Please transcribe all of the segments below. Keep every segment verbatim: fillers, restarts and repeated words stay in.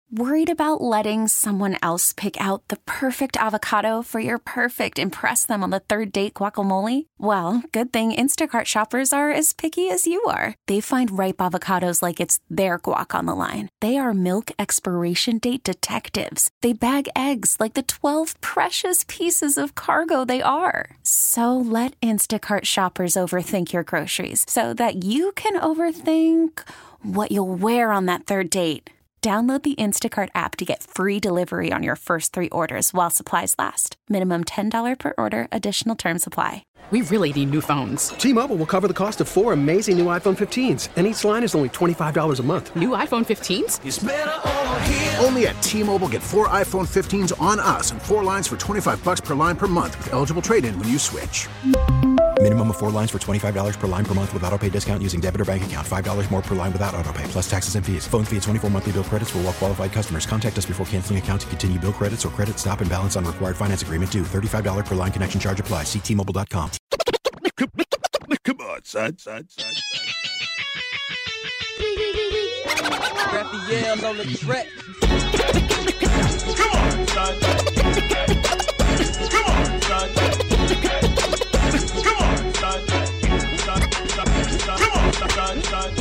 Worried about letting someone else pick out the perfect avocado for your perfect impress them on the third date guacamole? Well, good thing Instacart shoppers are as picky as you are. They find ripe avocados like it's their guac on the line. They are milk expiration date detectives. They bag eggs like the twelve precious pieces of cargo they are. So let Instacart shoppers overthink your groceries so that you can overthink what you'll wear on that third date. Download the Instacart app to get free delivery on your first three orders while supplies last. Minimum ten dollars per order. Additional terms apply. We really need new phones. T-Mobile will cover the cost of four amazing new iPhone fifteens, and each line is only twenty-five dollars a month. New iPhone fifteens? It's better over here. Only at T-Mobile, get four iPhone fifteens on us and four lines for twenty-five dollars per line per month with eligible trade-in when you switch. Minimum of four lines for twenty-five dollars per line per month with autopay discount using debit or bank account. five dollars more per line without autopay, plus taxes and fees. Phone fee at twenty-four monthly bill credits for well-qualified customers. Contact us before canceling account to continue bill credits or credit stop and balance on required finance agreement due. thirty-five dollars per line connection charge applies. See T Mobile dot com. Come on, son, son, son, son. Raphael's on the track. Come on, son. Come on, son. Come on, son. Come on, son.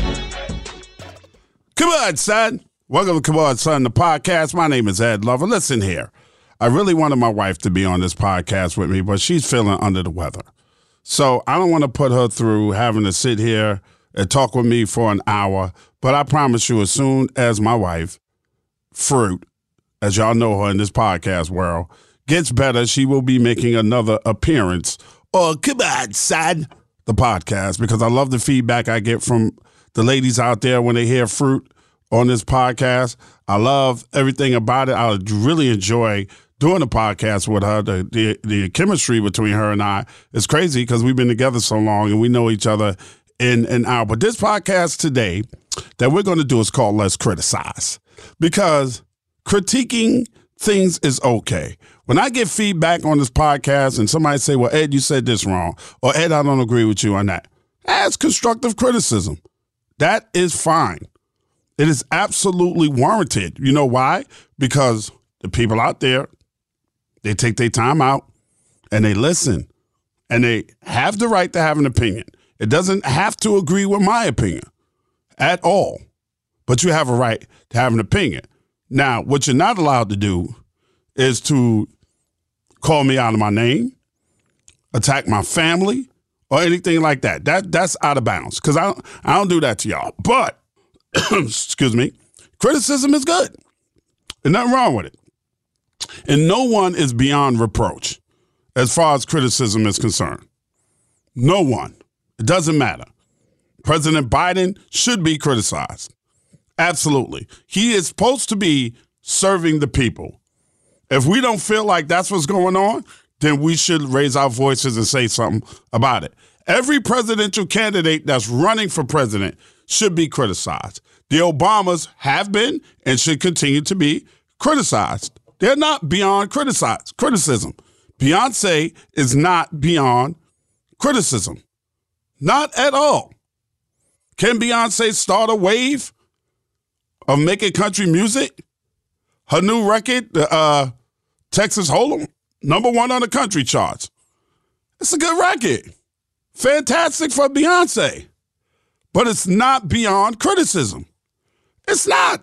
Come on, son. Welcome to Come On, Son, the podcast. My name is Ed Lover. Listen here. I really wanted my wife to be on this podcast with me, but she's feeling under the weather. So I don't want to put her through having to sit here and talk with me for an hour. But I promise you, as soon as my wife, Fruit, as y'all know her in this podcast world, gets better, she will be making another appearance. Oh, come on, son, the podcast, because I love the feedback I get from the ladies out there when they hear Fruit on this podcast. I love everything about it. I really enjoy doing the podcast with her. The, the, the chemistry between her and I is crazy because we've been together so long and we know each other in and out. But this podcast today that we're going to do is called Let's Criticize, because critiquing things is okay. When I get feedback on this podcast and somebody say, well, Ed, you said this wrong, or Ed, I don't agree with you on that, that's constructive criticism. That is fine. It is absolutely warranted. You know why? Because the people out there, they take their time out and they listen, and they have the right to have an opinion. It doesn't have to agree with my opinion at all, but you have a right to have an opinion. Now, what you're not allowed to do is to call me out of my name, attack my family, or anything like that. That that's out of bounds, because I don't, I don't do that to y'all. But, excuse me, criticism is good. There's nothing wrong with it. And no one is beyond reproach as far as criticism is concerned. No one. It doesn't matter. President Biden should be criticized. Absolutely. He is supposed to be serving the people. If we don't feel like that's what's going on, then we should raise our voices and say something about it. Every presidential candidate that's running for president should be criticized. The Obamas have been and should continue to be criticized. They're not beyond criticize, criticism. Beyonce is not beyond criticism. Not at all. Can Beyonce start a wave of making country music? Her new record, uh, Texas Hold'em, number one on the country charts. It's a good record. Fantastic for Beyonce. But it's not beyond criticism. It's not.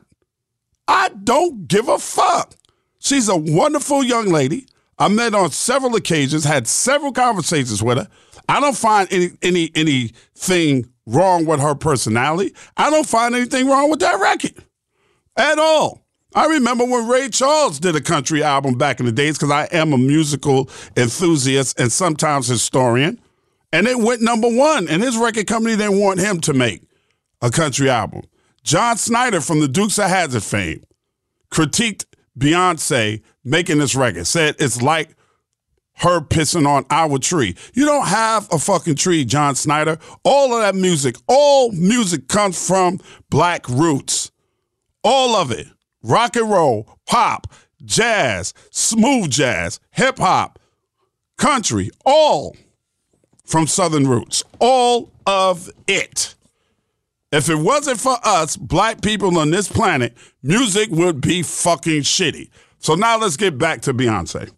I don't give a fuck. She's a wonderful young lady. I met on several occasions, had several conversations with her. I don't find any any anything wrong with her personality. I don't find anything wrong with that record at all. I remember when Ray Charles did a country album back in the days, because I am a musical enthusiast and sometimes historian, and it went number one, and his record company didn't want him to make a country album. John Snyder from the Dukes of Hazzard fame critiqued Beyonce making this record, said it's like her pissing on our tree. You don't have a fucking tree, John Snyder. All of that music, all music comes from black roots. All of it. Rock and roll, pop, jazz, smooth jazz, hip hop, country, all from Southern roots. All of it. If it wasn't for us, black people on this planet, music would be fucking shitty. So now let's get back to Beyonce.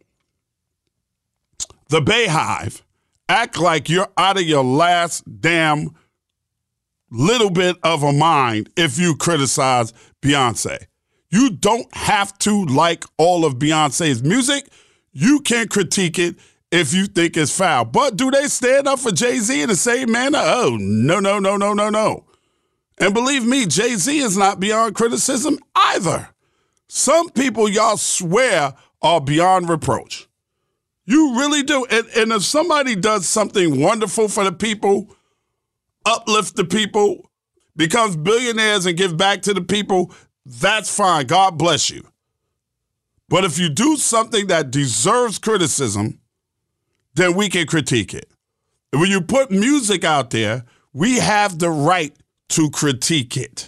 The Bayhive act like you're out of your last damn little bit of a mind if you criticize Beyonce. You don't have to like all of Beyonce's music. You can critique it if you think it's foul. But do they stand up for Jay-Z in the same manner? Oh, no, no, no, no, no, no. And believe me, Jay-Z is not beyond criticism either. Some people y'all swear are beyond reproach. You really do. And, and if somebody does something wonderful for the people, uplift the people, becomes billionaires and give back to the people, that's fine. God bless you. But if you do something that deserves criticism, then we can critique it. And when you put music out there, we have the right to critique it.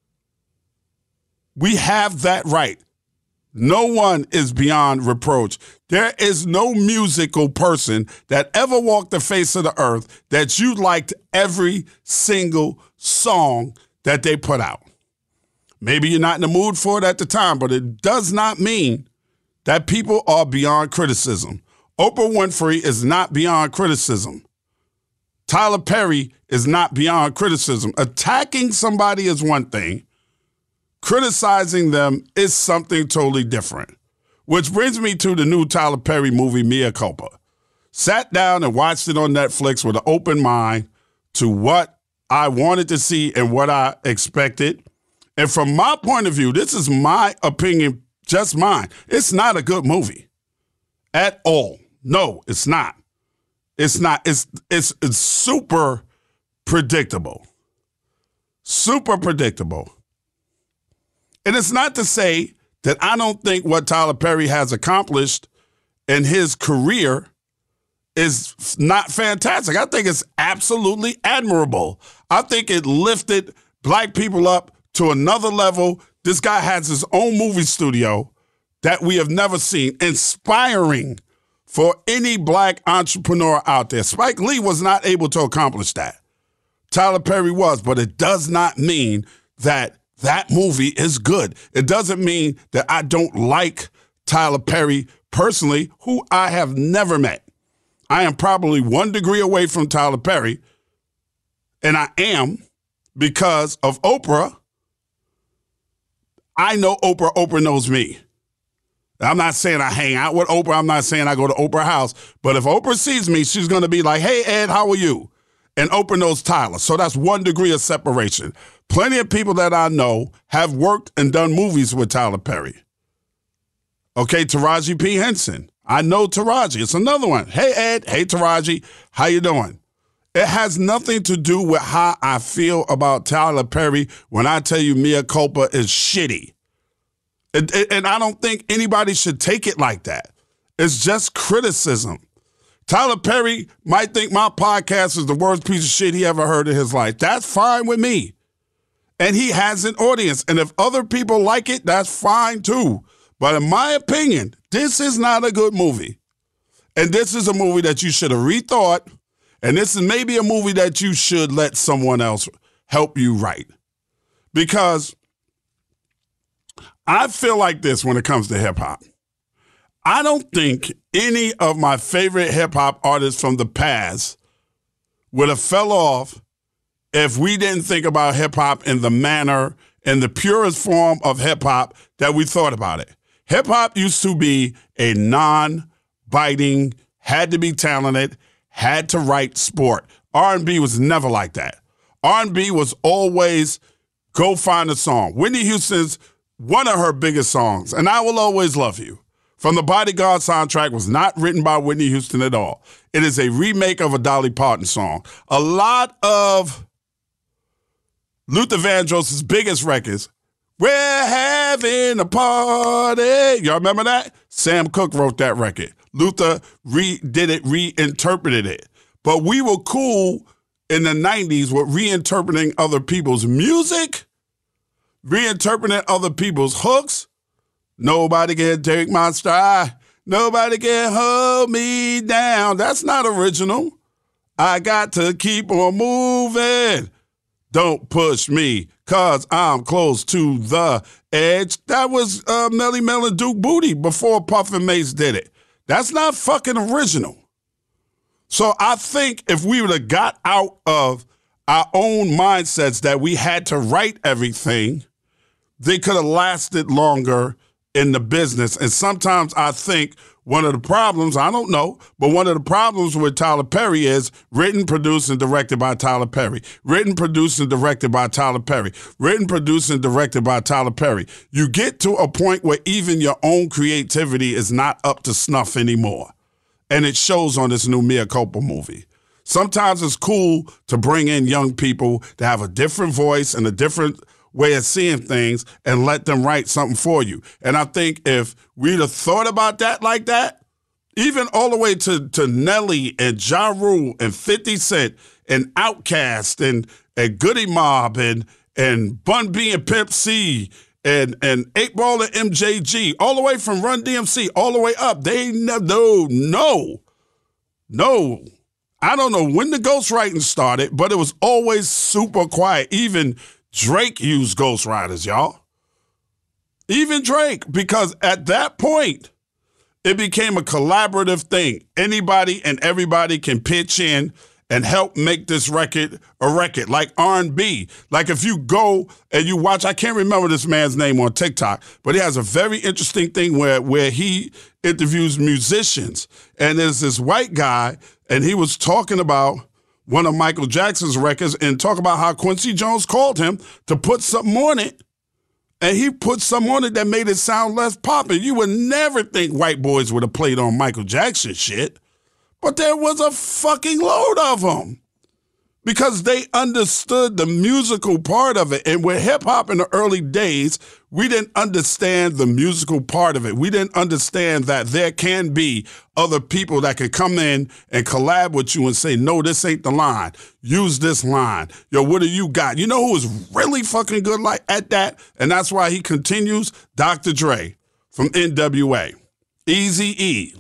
We have that right. No one is beyond reproach. There is no musical person that ever walked the face of the earth that you liked every single song that they put out. Maybe you're not in the mood for it at the time, but it does not mean that people are beyond criticism. Oprah Winfrey is not beyond criticism. Tyler Perry is not beyond criticism. Attacking somebody is one thing. Criticizing them is something totally different. Which brings me to the new Tyler Perry movie, Mea Culpa. Sat down and watched it on Netflix with an open mind to what I wanted to see and what I expected. And from my point of view, this is my opinion, just mine. It's not a good movie at all. No, it's not. It's not. It's it's, it's super predictable. Super predictable. And it's not to say that I don't think what Tyler Perry has accomplished in his career is not fantastic. I think it's absolutely admirable. I think it lifted black people up to another level. This guy has his own movie studio that we have never seen, inspiring for any black entrepreneur out there. Spike Lee was not able to accomplish that. Tyler Perry was, but it does not mean that that movie is good. It doesn't mean that I don't like Tyler Perry personally, who I have never met. I am probably one degree away from Tyler Perry, and I am because of Oprah. I know Oprah. Oprah knows me. I'm not saying I hang out with Oprah. I'm not saying I go to Oprah's house. But if Oprah sees me, she's going to be like, hey, Ed, how are you? And Oprah knows Tyler. So that's one degree of separation. Plenty of people that I know have worked and done movies with Tyler Perry. Okay, Taraji P. Henson. I know Taraji. It's another one. Hey, Ed. Hey, Taraji. How you doing? It has nothing to do with how I feel about Tyler Perry when I tell you Mea Culpa is shitty. And, and I don't think anybody should take it like that. It's just criticism. Tyler Perry might think my podcast is the worst piece of shit he ever heard in his life. That's fine with me. And he has an audience. And if other people like it, that's fine too. But in my opinion, this is not a good movie. And this is a movie that you should have rethought. And this is maybe a movie that you should let someone else help you write. Because I feel like this when it comes to hip hop. I don't think any of my favorite hip hop artists from the past would have fell off if we didn't think about hip hop in the manner, in the purest form of hip hop that we thought about it. Hip hop used to be a non-biting, had to be talented, had to write sport. R and B was never like that. R and B was always go find a song. Whitney Houston's one of her biggest songs, And I Will Always Love You, from the Bodyguard soundtrack, was not written by Whitney Houston at all. It is a remake of a Dolly Parton song. A lot of Luther Vandross's biggest records, we're having a party. Y'all remember that? Sam Cooke wrote that record. Luther re-did it, reinterpreted it. But we were cool in the nineties with reinterpreting other people's music, reinterpreting other people's hooks. Nobody can take my stride. Nobody can hold me down. That's not original. I got to keep on moving. Don't push me, cause I'm close to the edge. That was uh, Melly Mel and Duke Booty before Puff and Mace did it. That's not fucking original. So I think if we would have got out of our own mindsets that we had to write everything, they could have lasted longer in the business. And sometimes I think one of the problems, I don't know, but one of the problems with Tyler Perry is written, produced, and directed by Tyler Perry. Written, produced, and directed by Tyler Perry. Written, produced, and directed by Tyler Perry. You get to a point where even your own creativity is not up to snuff anymore. And it shows on this new Mea Culpa movie. Sometimes it's cool to bring in young people to have a different voice and a different way of seeing things and let them write something for you. And I think if we'd have thought about that like that, even all the way to, to Nelly and Ja Rule and fifty Cent and Outkast and, and Goody Mob and, and Bun B and Pimp C and, and eight Ball and M J G, all the way from Run D M C, all the way up, they never, no, no, no. I don't know when the ghostwriting started, but it was always super quiet. Even Drake used ghostwriters, y'all. Even Drake, because at that point, it became a collaborative thing. Anybody and everybody can pitch in and help make this record a record, like R and B. Like if you go and you watch, I can't remember this man's name on TikTok, but he has a very interesting thing where, where he interviews musicians. And there's this white guy, and he was talking about one of Michael Jackson's records and talk about how Quincy Jones called him to put something on it. And he put something on it that made it sound less poppin'. You would never think white boys would have played on Michael Jackson shit. But there was a fucking load of them. Because they understood the musical part of it. And with hip-hop in the early days, we didn't understand the musical part of it. We didn't understand that there can be other people that can come in and collab with you and say, no, this ain't the line. Use this line. Yo, what do you got? You know who is really fucking good like at that? And that's why he continues? Doctor Dre from N W A. Eazy-E.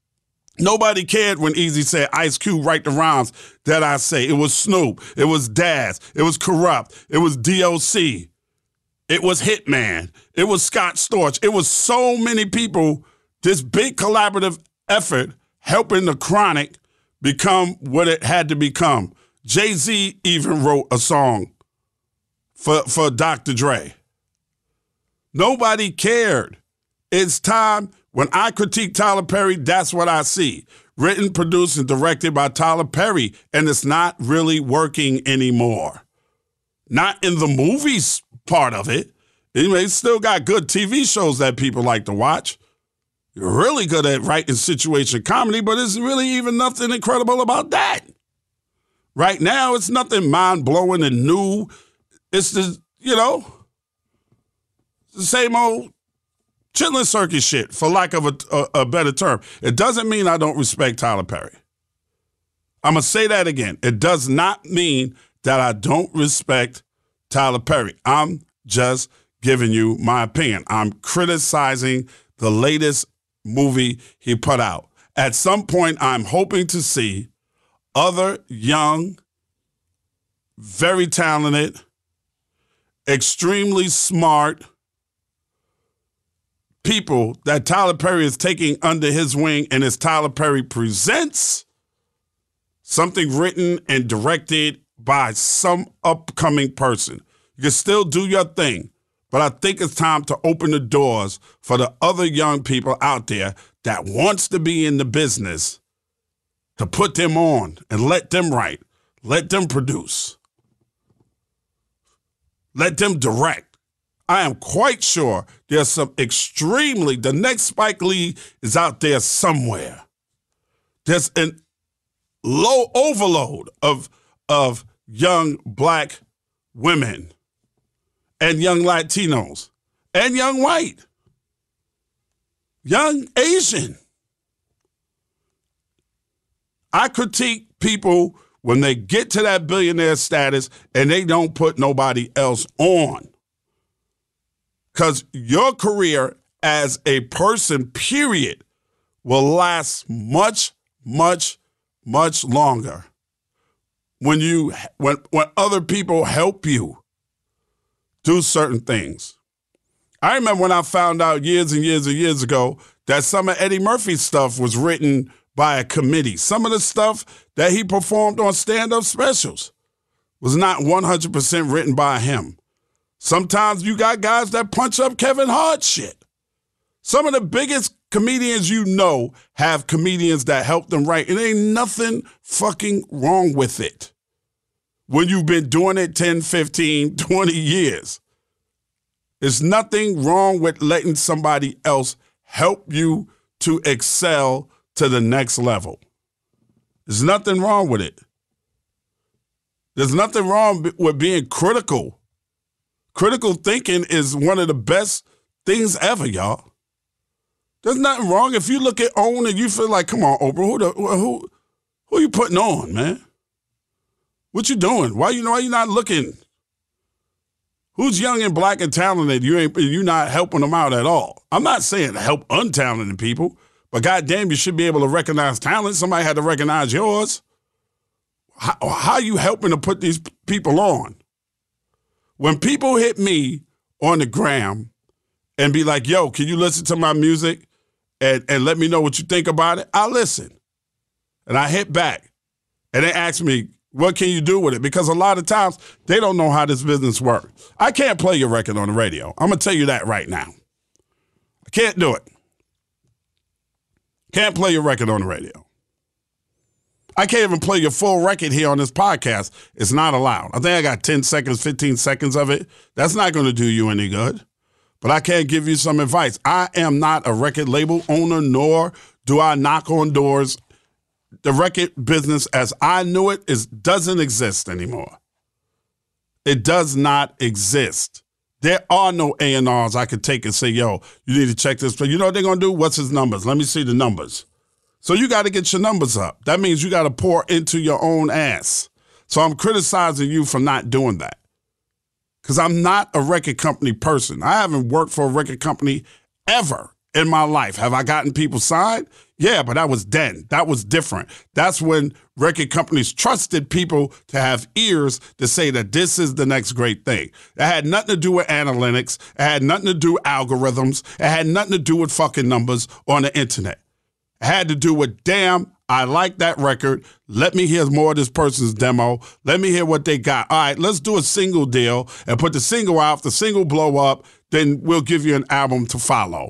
Nobody cared when Eazy said, Ice Cube, write the rhymes that I say. It was Snoop. It was Daz. It was Corrupt. It was D O C. It was Hitman. It was Scott Storch. It was so many people, this big collaborative effort helping the Chronic become what it had to become. Jay-Z even wrote a song for, for Doctor Dre. Nobody cared. It's time. When I critique Tyler Perry, that's what I see. Written, produced, and directed by Tyler Perry, and it's not really working anymore. Not in the movies part of it. It's still got good T V shows that people like to watch. You're really good at writing situation comedy, but it's really even nothing incredible about that. Right now, it's nothing mind-blowing and new. It's the, you know, the same old chitlin circus shit, for lack of a, a, a better term. It doesn't mean I don't respect Tyler Perry. I'm going to say that again. It does not mean that I don't respect Tyler Perry. I'm just giving you my opinion. I'm criticizing the latest movie he put out. At some point, I'm hoping to see other young, very talented, extremely smart people that Tyler Perry is taking under his wing, and as Tyler Perry presents something written and directed by some upcoming person. You can still do your thing, but I think it's time to open the doors for the other young people out there that wants to be in the business, to put them on and let them write, let them produce, let them direct. I am quite sure there's some extremely, the next Spike Lee is out there somewhere. There's an low overload of, of young black women and young Latinos and young white, young Asian. I critique people when they get to that billionaire status and they don't put nobody else on. Because your career as a person, period, will last much, much, much longer when you when when other people help you do certain things. I remember when I found out years and years and years ago that some of Eddie Murphy's stuff was written by a committee. Some of the stuff that he performed on stand-up specials was not one hundred percent written by him. Sometimes you got guys that punch up Kevin Hart shit. Some of the biggest comedians you know have comedians that help them write. And ain't nothing fucking wrong with it when you've been doing it ten, fifteen, twenty years. There's nothing wrong with letting somebody else help you to excel to the next level. There's nothing wrong with it. There's nothing wrong with being critical. Critical thinking is one of the best things ever, y'all. There's nothing wrong if you look at OWN and you feel like, come on, Oprah, who the, who who you putting on, man? What you doing? Why you why you not looking? Who's young and black and talented? You ain't you not helping them out at all. I'm not saying help untalented people, but goddamn, you should be able to recognize talent. Somebody had to recognize yours. How, how are you helping to put these people on? When people hit me on the gram and be like, yo, can you listen to my music and, and let me know what you think about it? I listen. And I hit back. And they ask me, what can you do with it? Because a lot of times they don't know how this business works. I can't play your record on the radio. I'm going to tell you that right now. I can't do it. Can't play your record on the radio. I can't even play your full record here on this podcast. It's not allowed. I think I got ten seconds, fifteen seconds of it. That's not going to do you any good. But I can't give you some advice. I am not a record label owner, nor do I knock on doors. The record business as I knew it is doesn't exist anymore. It does not exist. There are no A and Rs I could take and say, yo, you need to check this. But you know what they're going to do? What's his numbers? Let me see the numbers. So you got to get your numbers up. That means you got to pour into your own ass. So I'm criticizing you for not doing that. Because I'm not a record company person. I haven't worked for a record company ever in my life. Have I gotten people signed? Yeah, but that was then. That was different. That's when record companies trusted people to have ears to say that this is the next great thing. It had nothing to do with analytics. It had nothing to do with algorithms. It had nothing to do with fucking numbers on the internet. It had to do with, damn, I like that record. Let me hear more of this person's demo. Let me hear what they got. All right, let's do a single deal and put the single out. If the single blow up, then we'll give you an album to follow.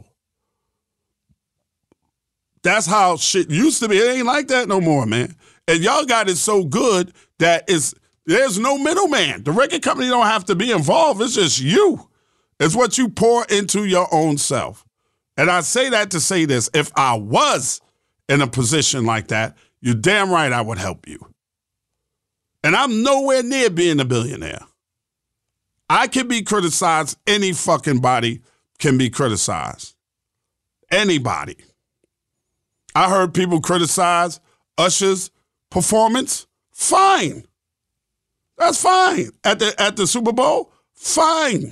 That's how shit used to be. It ain't like that no more, man. And y'all got it so good that it's there's no middleman. The record company don't have to be involved. It's just you. It's what you pour into your own self. And I say that to say this. If I was in a position like that, you're damn right I would help you. And I'm nowhere near being a billionaire. I can be criticized. Any fucking body can be criticized. Anybody. I heard people criticize Usher's performance. Fine. That's fine. At the at the Super Bowl? Fine.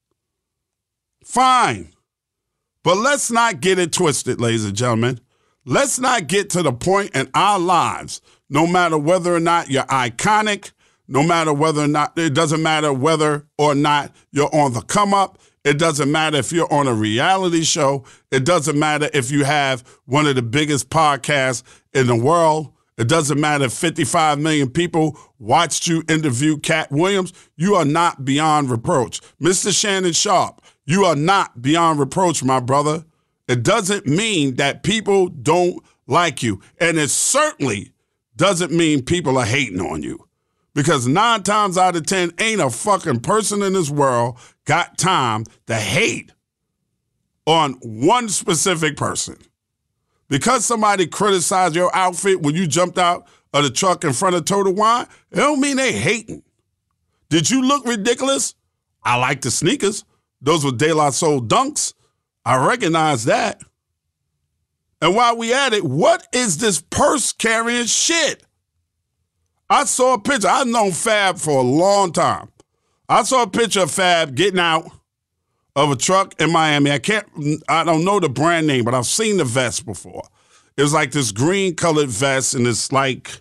Fine. But let's not get it twisted, ladies and gentlemen. Let's not get to the point in our lives, no matter whether or not you're iconic, no matter whether or not, it doesn't matter whether or not you're on the come up. It doesn't matter if you're on a reality show. It doesn't matter if you have one of the biggest podcasts in the world. It doesn't matter if fifty-five million people watched you interview Cat Williams. You are not beyond reproach. Mister Shannon Sharpe, you are not beyond reproach, my brother. It doesn't mean that people don't like you. And it certainly doesn't mean people are hating on you. Because nine times out of ten, ain't a fucking person in this world got time to hate on one specific person. Because somebody criticized your outfit when you jumped out of the truck in front of Total Wine, it don't mean they hating. Did you look ridiculous? I like the sneakers. Those were De La Soul Dunks. I recognize that. And while we at it, what is this purse carrying shit? I saw a picture. I've known Fab for a long time. I saw a picture of Fab getting out of a truck in Miami. I can't, I don't know the brand name, but I've seen the vest before. It was like this green colored vest and this like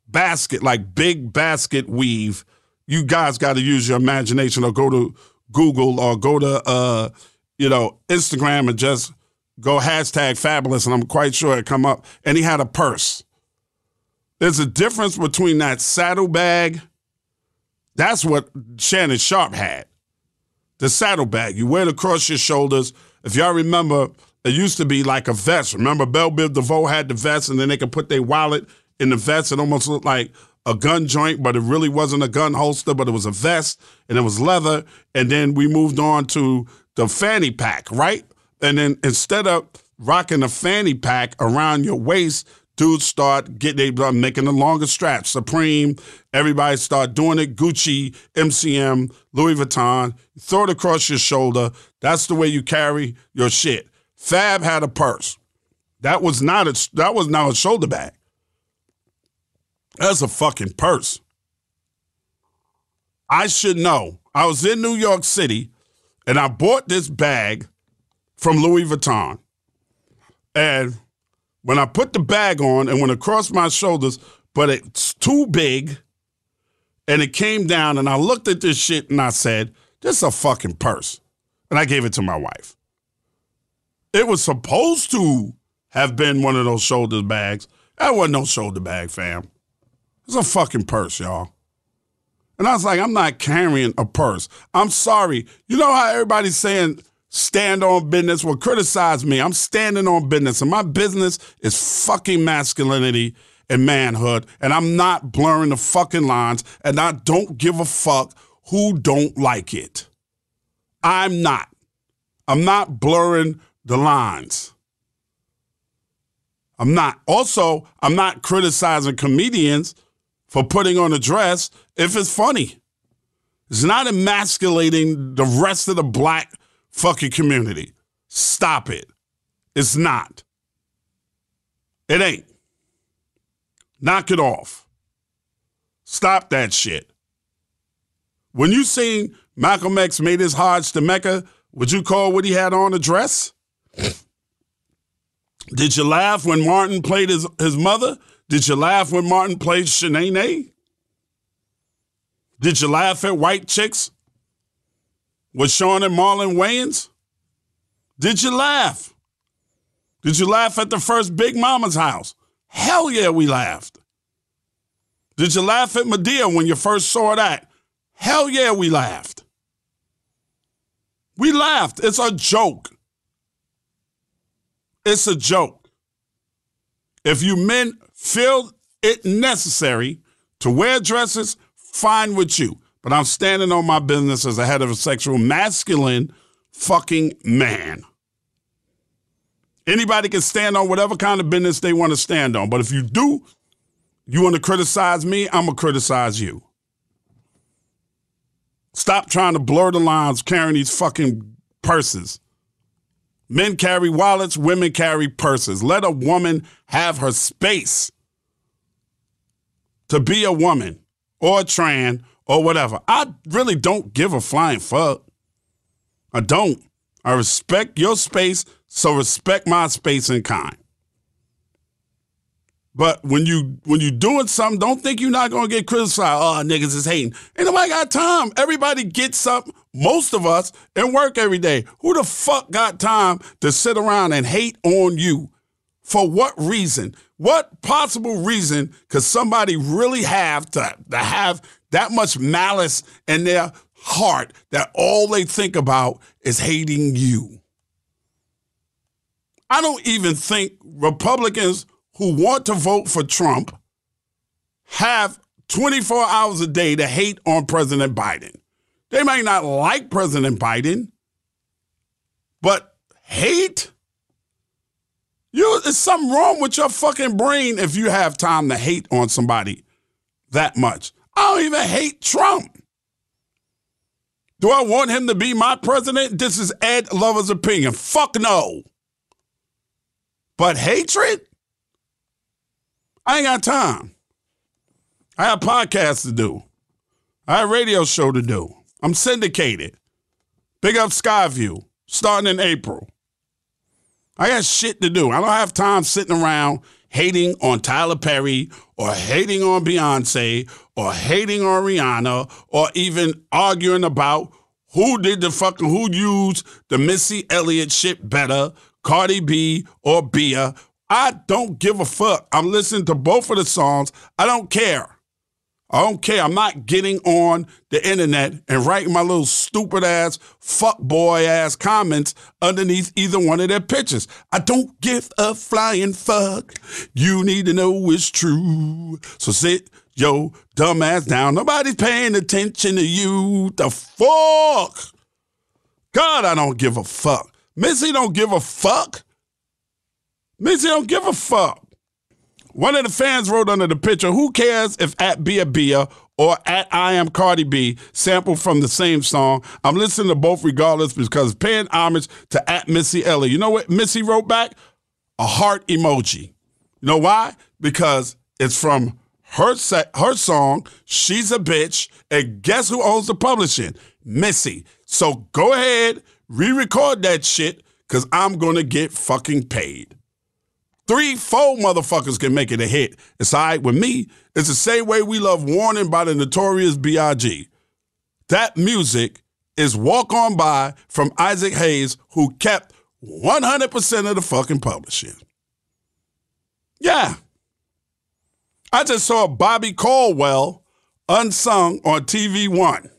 basket, like big basket weave. You guys got to use your imagination or go to Google or go to, uh, you know, Instagram and just go hashtag fabulous, and I'm quite sure it come up. And he had a purse. There's a difference between that saddlebag. That's what Shannon Sharpe had. The saddlebag. You wear it across your shoulders. If y'all remember, it used to be like a vest. Remember, Belle Biv DeVoe had the vest, and then they could put their wallet in the vest. It almost looked like a gun joint, but it really wasn't a gun holster, but it was a vest, and it was leather. And then we moved on to the fanny pack, right? And then instead of rocking a fanny pack around your waist, dudes start getting, they making the longer straps. Supreme, everybody start doing it. Gucci, M C M, Louis Vuitton. Throw it across your shoulder. That's the way you carry your shit. Fab had a purse. That was not a, that was not a shoulder bag. That's a fucking purse. I should know. I was in New York City, and I bought this bag from Louis Vuitton. And when I put the bag on and went across my shoulders, but it's too big, and it came down, and I looked at this shit, and I said, this is a fucking purse. And I gave it to my wife. It was supposed to have been one of those shoulder bags. That wasn't no shoulder bag, fam. It's a fucking purse, y'all. And I was like, I'm not carrying a purse. I'm sorry. You know how everybody's saying stand on business? Well, criticize me. I'm standing on business. And my business is fucking masculinity and manhood. And I'm not blurring the fucking lines. And I don't give a fuck who don't like it. I'm not. I'm not blurring the lines. I'm not. Also, I'm not criticizing comedians for putting on a dress if it's funny. It's not emasculating the rest of the black fucking community. Stop it. It's not. It ain't. Knock it off. Stop that shit. When you seen Malcolm X made his Hajj to Mecca, would you call what he had on a dress? Did you laugh when Martin played his, his mother? Did you laugh when Martin played Shanae? Did you laugh at White Chicks with Sean and Marlon Wayans? Did you laugh? Did you laugh at the first Big Mama's house? Hell yeah, we laughed. Did you laugh at Medea when you first saw that? Hell yeah, we laughed. We laughed. It's a joke. It's a joke. If you men feel it necessary to wear dresses, fine with you. But I'm standing on my business as a heterosexual, masculine fucking man. Anybody can stand on whatever kind of business they want to stand on. But if you do, you want to criticize me, I'm going to criticize you. Stop trying to blur the lines carrying these fucking purses. Men carry wallets, women carry purses. Let a woman have her space to be a woman or a trans or whatever. I really don't give a flying fuck. I don't. I respect your space, so respect my space in kind. But when you when you doing something, don't think you're not gonna get criticized. Oh, niggas is hating. Ain't nobody got time. Everybody gets up, most of us, and work every day. Who the fuck got time to sit around and hate on you? For what reason? What possible reason could somebody really have to, to have that much malice in their heart that all they think about is hating you? I don't even think Republicans who want to vote for Trump have twenty-four hours a day to hate on President Biden. They may not like President Biden, but hate? You, there's something wrong with your fucking brain if you have time to hate on somebody that much. I don't even hate Trump. Do I want him to be my president? This is Ed Lover's opinion. Fuck no. But hatred? I ain't got time. I have podcasts to do. I have a radio show to do. I'm syndicated. Big up Skyview, starting in April. I got shit to do. I don't have time sitting around hating on Tyler Perry or hating on Beyonce or hating on Rihanna or even arguing about who did the fucking, who used the Missy Elliott shit better, Cardi B or Bia. I don't give a fuck. I'm listening to both of the songs. I don't care. I don't care. I'm not getting on the internet and writing my little stupid ass, fuck boy ass comments underneath either one of their pictures. I don't give a flying fuck. You need to know it's true. So sit your dumb ass down. Nobody's paying attention to you. The fuck? God, I don't give a fuck. Missy don't give a fuck. Missy don't give a fuck. One of the fans wrote under the picture, who cares if at Bia Bia or at I Am Cardi B sample from the same song? I'm listening to both regardless because paying homage to at Missy Elliott. You know what Missy wrote back? A heart emoji. You know why? Because it's from her se- her song, She's a Bitch, and guess who owns the publishing? Missy. So go ahead, re-record that shit because I'm going to get fucking paid. Three, four motherfuckers can make it a hit. It's all right with me. It's the same way we love Warning by the Notorious B I G That music is Walk On By from Isaac Hayes, who kept one hundred percent of the fucking publishing. Yeah. I just saw Bobby Caldwell unsung on T V One.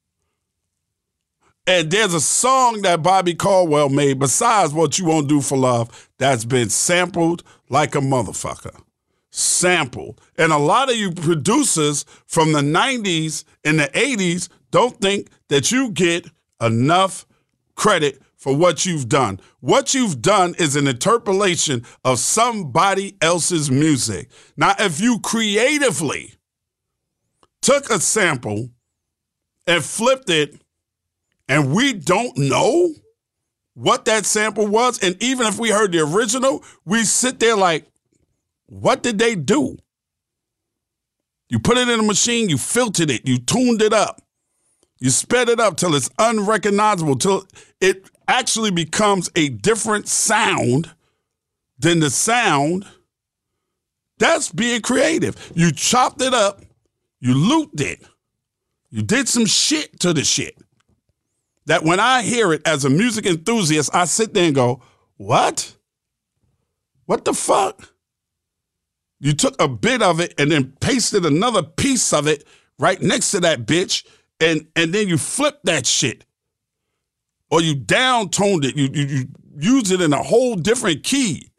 And there's a song that Bobby Caldwell made besides What You Won't Do for Love that's been sampled like a motherfucker. Sampled. And a lot of you producers from the nineties and the eighties don't think that you get enough credit for what you've done. What you've done is an interpolation of somebody else's music. Now, if you creatively took a sample and flipped it, and we don't know what that sample was, and even if we heard the original, we sit there like, what did they do? You put it in a machine, you filtered it, you tuned it up, you sped it up till it's unrecognizable, till it actually becomes a different sound than the sound. That's being creative. You chopped it up, you looped it, you did some shit to the shit. That when I hear it as a music enthusiast, I sit there and go, what? What the fuck? You took a bit of it and then pasted another piece of it right next to that bitch, and, and then you flipped that shit. Or you down-toned it. You, you, you used it in a whole different key.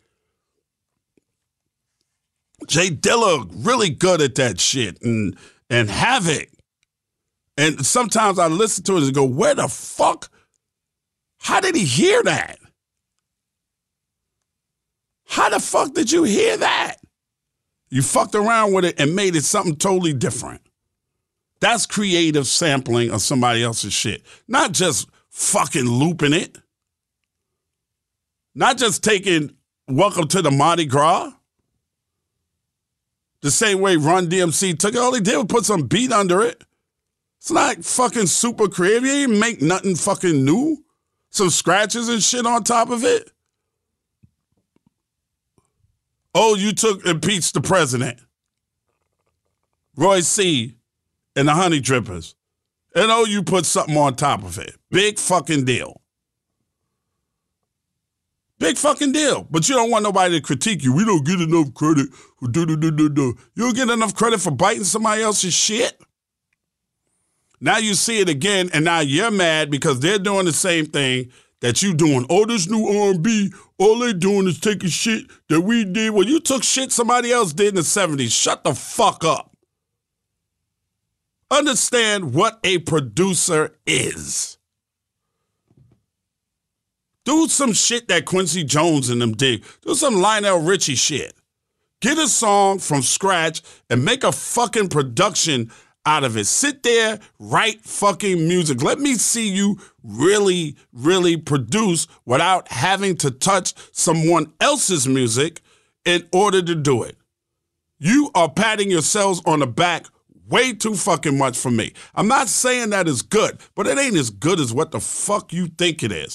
Jay Dilla really good at that shit, and, and Havoc. And sometimes I listen to it and go, where the fuck? How did he hear that? How the fuck did you hear that? You fucked around with it and made it something totally different. That's creative sampling of somebody else's shit. Not just fucking looping it. Not just taking Welcome to the Mardi Gras. The same way Run D M C took it. All he did was put some beat under it. It's not fucking super creative. You ain't make nothing fucking new. Some scratches and shit on top of it. Oh, you took Impeach the President. Roy C. and the Honey Drippers. And oh, you put something on top of it. Big fucking deal. Big fucking deal. But you don't want nobody to critique you. We don't get enough credit for do-do-do-do-do. You don't get enough credit for biting somebody else's shit. Now you see it again, and now you're mad because they're doing the same thing that you doing. Oh, this new R and B, all they doing is taking shit that we did. Well, you took shit somebody else did in the seventies. Shut the fuck up. Understand what a producer is. Do some shit that Quincy Jones and them did. Do some Lionel Richie shit. Get a song from scratch and make a fucking production out of it. Sit there, write fucking music. Let me see you really, really produce without having to touch someone else's music in order to do it. You are patting yourselves on the back way too fucking much for me. I'm not saying that is good, but it ain't as good as what the fuck you think it is.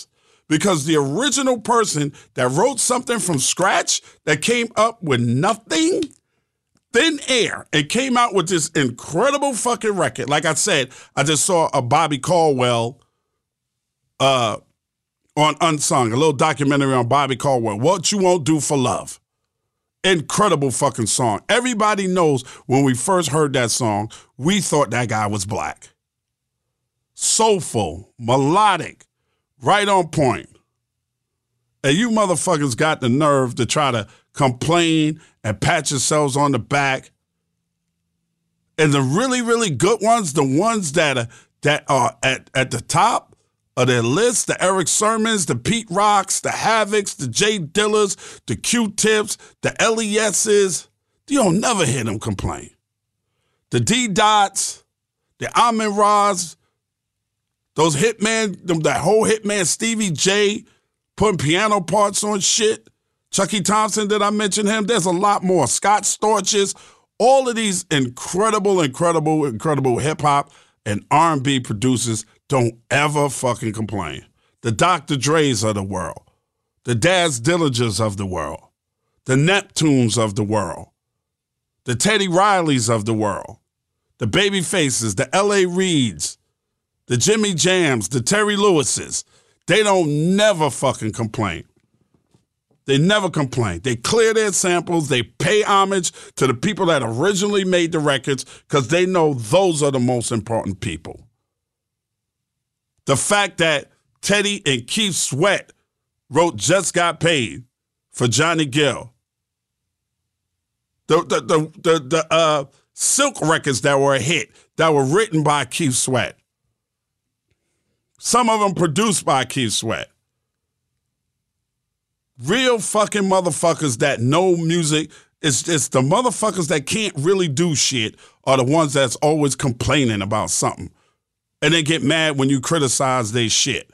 Because the original person that wrote something from scratch that came up with nothing, thin air, and came out with this incredible fucking record. Like I said, I just saw a Bobby Caldwell uh, on Unsung, a little documentary on Bobby Caldwell, What You Won't Do for Love. Incredible fucking song. Everybody knows when we first heard that song, we thought that guy was black. Soulful, melodic, right on point. And you motherfuckers got the nerve to try to complain and pat yourselves on the back. And the really, really good ones, the ones that are, that are at, at the top of their list, the Eric Sermons, the Pete Rocks, the Havocs, the Jay Dillers, the Q-Tips, the L E S's, you don't never hear them complain. The D-Dots, the Amin Ras, those Hitman, them, that whole Hitman Stevie J putting piano parts on shit. Chucky Thompson, did I mention him? There's a lot more. Scott Storches, all of these incredible, incredible, incredible hip-hop and R and B producers don't ever fucking complain. The Doctor Dre's of the world, the Daz Dillingers of the world, the Neptunes of the world, the Teddy Rileys of the world, the Babyfaces, the L A Reids, the Jimmy Jams, the Terry Lewises. They don't never fucking complain. They never complain. They clear their samples. They pay homage to the people that originally made the records because they know those are the most important people. The fact that Teddy and Keith Sweat wrote Just Got Paid for Johnny Gill. The, the, the, the, the uh, Silk records that were a hit that were written by Keith Sweat. Some of them produced by Keith Sweat. Real fucking motherfuckers that know music. It's, it's the motherfuckers that can't really do shit are the ones that's always complaining about something. And they get mad when you criticize their shit.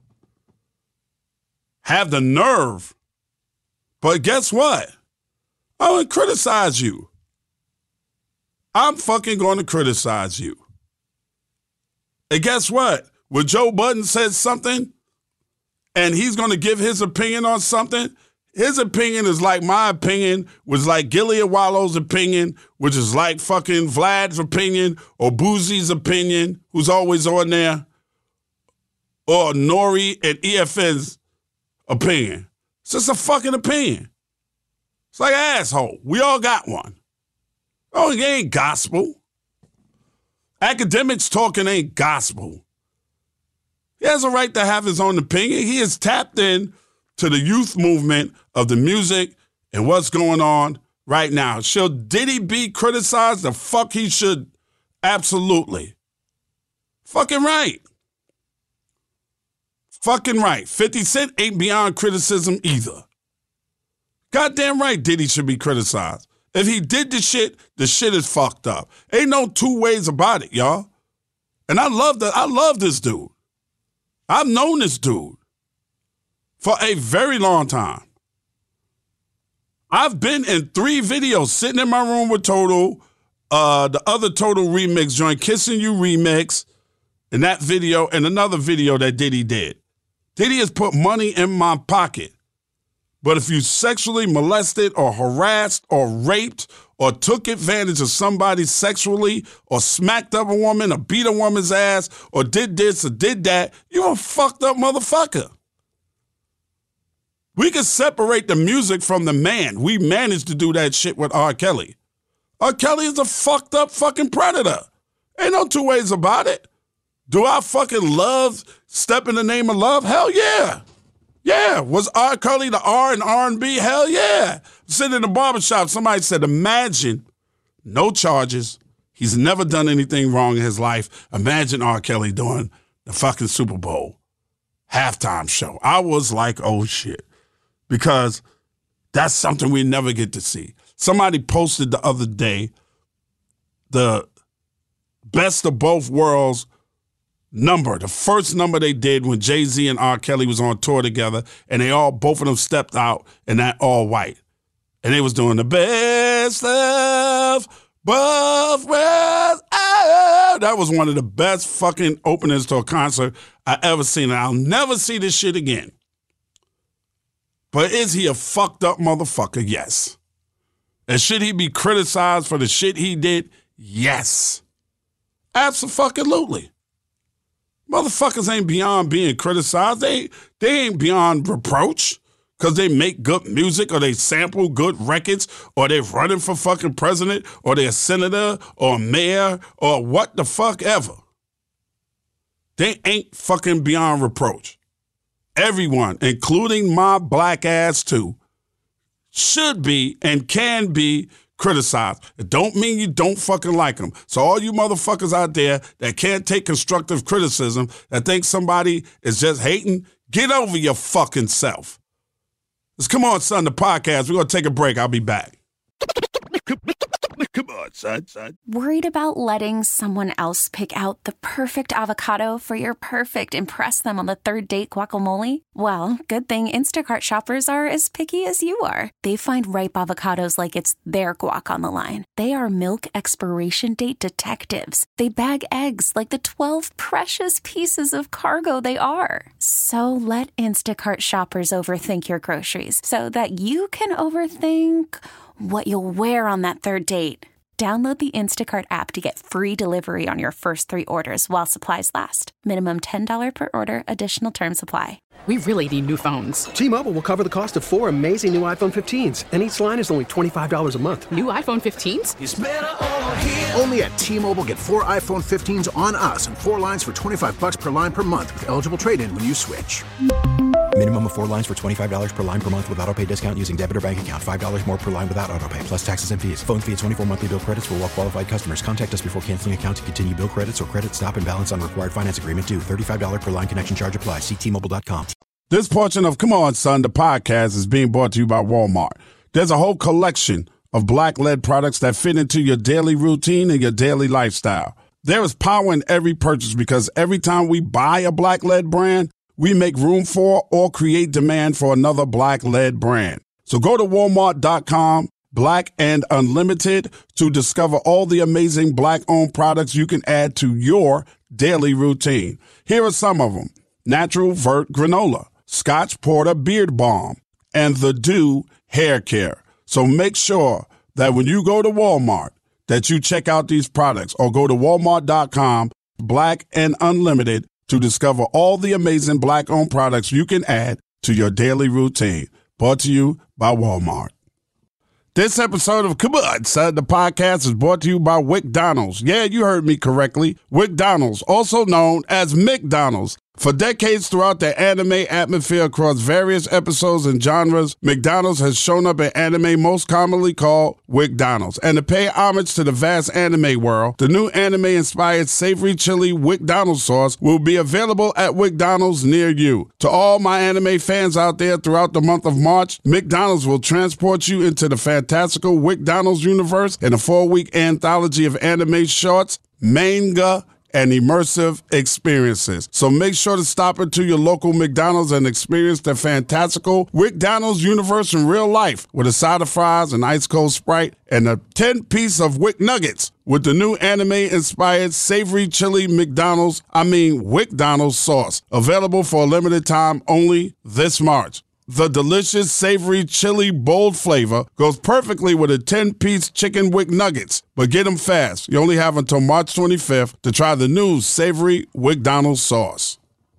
Have the nerve. But guess what? I wouldn't criticize you. I'm fucking going to criticize you. And guess what? When Joe Budden says something and he's going to give his opinion on something, his opinion is like my opinion, was like Gillian Wallow's opinion, which is like fucking Vlad's opinion or Boozie's opinion, who's always on there, or Nori and E F N's opinion. It's just a fucking opinion. It's like an asshole. We all got one. Oh, it ain't gospel. Academics talking ain't gospel. He has a right to have his own opinion. He is tapped in to the youth movement of the music and what's going on right now. Should Diddy be criticized? The fuck he should. Absolutely. Fucking right. Fucking right. fifty Cent ain't beyond criticism either. Goddamn right Diddy should be criticized. If he did the shit, the shit is fucked up. Ain't no two ways about it, y'all. And I love that. I love this dude. I've known this dude for a very long time. I've been in three videos sitting in my room with Total, uh, the other Total remix joint, Kissing You remix, and that video, and another video that Diddy did. Diddy has put money in my pocket. But if you sexually molested or harassed or raped or took advantage of somebody sexually or smacked up a woman or beat a woman's ass or did this or did that, you're a fucked up motherfucker. We can separate the music from the man. We managed to do that shit with R. Kelly. R. Kelly is a fucked up fucking predator. Ain't no two ways about it. Do I fucking love Step in the Name of Love? Hell yeah. Yeah. Was R. Kelly the R in R and B? Hell yeah. Sitting in the barbershop, somebody said, imagine, no charges. He's never done anything wrong in his life. Imagine R. Kelly doing the fucking Super Bowl halftime show. I was like, oh shit. Because that's something we never get to see. Somebody posted the other day the best of both worlds number, the first number they did when Jay-Z and R. Kelly was on tour together, and they all, both of them stepped out in that all white. And they was doing the best of both worlds. Oh, that was one of the best fucking openings to a concert I ever seen. And I'll never see this shit again. But is he a fucked up motherfucker? Yes. And should he be criticized for the shit he did? Yes. Abso-fucking-lutely. Motherfuckers ain't beyond being criticized. They, they ain't beyond reproach because they make good music or they sample good records or they're running for fucking president or they're a senator or a mayor or what the fuck ever. They ain't fucking beyond reproach. Everyone, including my black ass too, should be and can be criticized. It don't mean you don't fucking like them. So all you motherfuckers out there that can't take constructive criticism, that think somebody is just hating, get over your fucking self. Let's Come On, Son, the podcast. We're going to take a break. I'll be back. Come on, son, son. Worried about letting someone else pick out the perfect avocado for your perfect impress them on the third date guacamole? Well, good thing Instacart shoppers are as picky as you are. They find ripe avocados like it's their guac on the line. They are milk expiration date detectives. They bag eggs like the twelve precious pieces of cargo they are. So let Instacart shoppers overthink your groceries so that you can overthink what you'll wear on that third date. Download the Instacart app to get free delivery on your first three orders while supplies last. Minimum ten dollars per order. Additional terms apply. We really need new phones. T-Mobile will cover the cost of four amazing new iPhone fifteens, and each line is only twenty-five dollars a month. New iPhone fifteens? It's better over here. Only at T-Mobile, get four iPhone fifteens on us and four lines for twenty-five bucks per line per month with eligible trade-in when you switch. Minimum of four lines for twenty-five dollars per line per month with autopay discount using debit or bank account. five dollars more per line without autopay, plus taxes and fees. Phone fee at twenty-four monthly bill credits for well-qualified customers. Contact us before canceling account to continue bill credits or credit stop and balance on required finance agreement due. thirty-five dollars per line connection charge applies. See T Mobile dot com. This portion of Come On, Son, the podcast is being brought to you by Walmart. There's a whole collection of black-led products that fit into your daily routine and your daily lifestyle. There is power in every purchase because every time we buy a black-led brand, we make room for or create demand for another black-led brand. So go to walmart dot com, Black and Unlimited, to discover all the amazing black-owned products you can add to your daily routine. Here are some of them. Natural Vert Granola, Scotch Porter Beard Balm, and The Dew Hair Care. So make sure that when you go to Walmart, that you check out these products or go to walmart dot com, Black and Unlimited, to discover all the amazing black-owned products you can add to your daily routine. Brought to you by Walmart. This episode of Come On, Son, the podcast is brought to you by McDonald's. Yeah, you heard me correctly. McDonald's, also known as McDonald's. For decades throughout the anime atmosphere across various episodes and genres, McDonald's has shown up in anime most commonly called WcDonald's. And to pay homage to the vast anime world, the new anime-inspired savory chili WcDonald's sauce will be available at McDonald's near you. To all my anime fans out there throughout the month of March, McDonald's will transport you into the fantastical WcDonald's universe in a four-week anthology of anime shorts, manga, and immersive experiences. So make sure to stop into your local McDonald's and experience the fantastical McDonald's universe in real life with a side of fries, an ice cold Sprite, and a ten-piece of Wick Nuggets with the new anime-inspired savory chili McDonald's, I mean WcDonald's sauce, available for a limited time only this March. The delicious, savory, chili, bold flavor goes perfectly with a ten-piece chicken Wick Nuggets. But get them fast. You only have until March twenty-fifth to try the new savory WcDonald's sauce.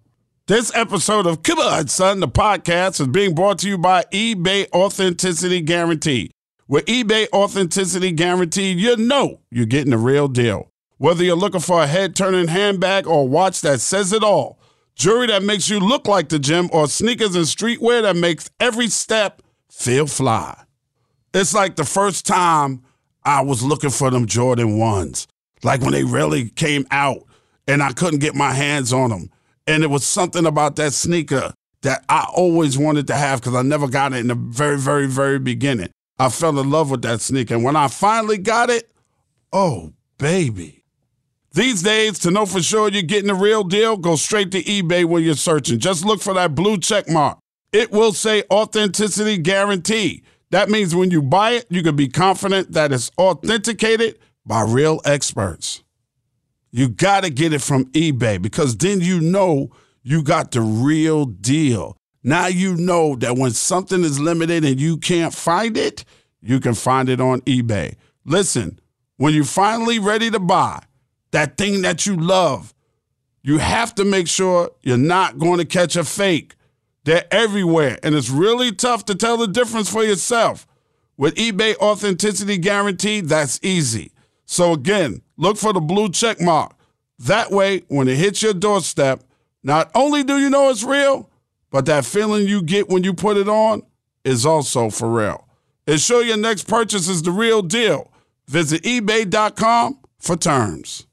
This episode of Come On, Son, the podcast is being brought to you by eBay Authenticity Guarantee. With eBay Authenticity Guarantee, you know you're getting the real deal. Whether you're looking for a head-turning handbag or watch that says it all, jewelry that makes you look like the gym, or sneakers and streetwear that makes every step feel fly. It's like the first time I was looking for them Jordan ones, like when they really came out and I couldn't get my hands on them. And it was something about that sneaker that I always wanted to have because I never got it in the very, very, very beginning. I fell in love with that sneaker. And when I finally got it, oh, baby. These days, to know for sure you're getting the real deal, go straight to eBay when you're searching. Just look for that blue check mark. It will say Authenticity Guarantee. That means when you buy it, you can be confident that it's authenticated by real experts. You got to get it from eBay because then you know you got the real deal. Now you know that when something is limited and you can't find it, you can find it on eBay. Listen, when you're finally ready to buy that thing that you love, you have to make sure you're not going to catch a fake. They're everywhere, and it's really tough to tell the difference for yourself. With eBay Authenticity Guarantee, that's easy. So again, look for the blue check mark. That way, when it hits your doorstep, not only do you know it's real, but that feeling you get when you put it on is also for real. Ensure your next purchase is the real deal. Visit ebay dot com for terms.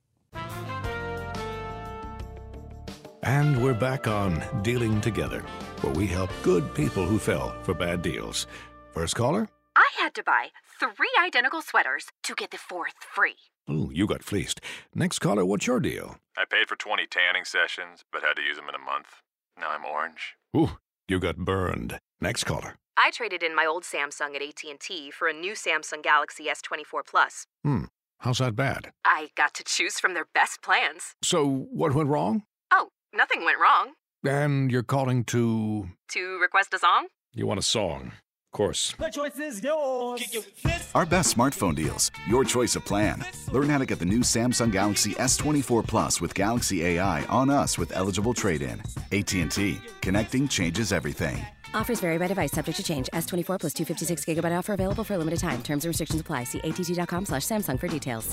And we're back on Dealing Together, where we help good people who fell for bad deals. First caller? I had to buy three identical sweaters to get the fourth free. Ooh, you got fleeced. Next caller, what's your deal? I paid for twenty tanning sessions, but had to use them in a month. Now I'm orange. Ooh, you got burned. Next caller. I traded in my old Samsung at A T and T for a new Samsung Galaxy S twenty-four Plus. Hmm, how's that bad? I got to choose from their best plans. So, what went wrong? Oh, nothing went wrong. And you're calling to... To request a song? You want a song. Of course. The choice is yours. Our best smartphone deals. Your choice of plan. Learn how to get the new Samsung Galaxy S twenty-four Plus with Galaxy A I on us with eligible trade-in. A T and T. Connecting changes everything. Offers vary by device. Subject to change. S twenty-four plus two fifty-six gigabyte offer available for a limited time. Terms and restrictions apply. See att.com slash Samsung for details.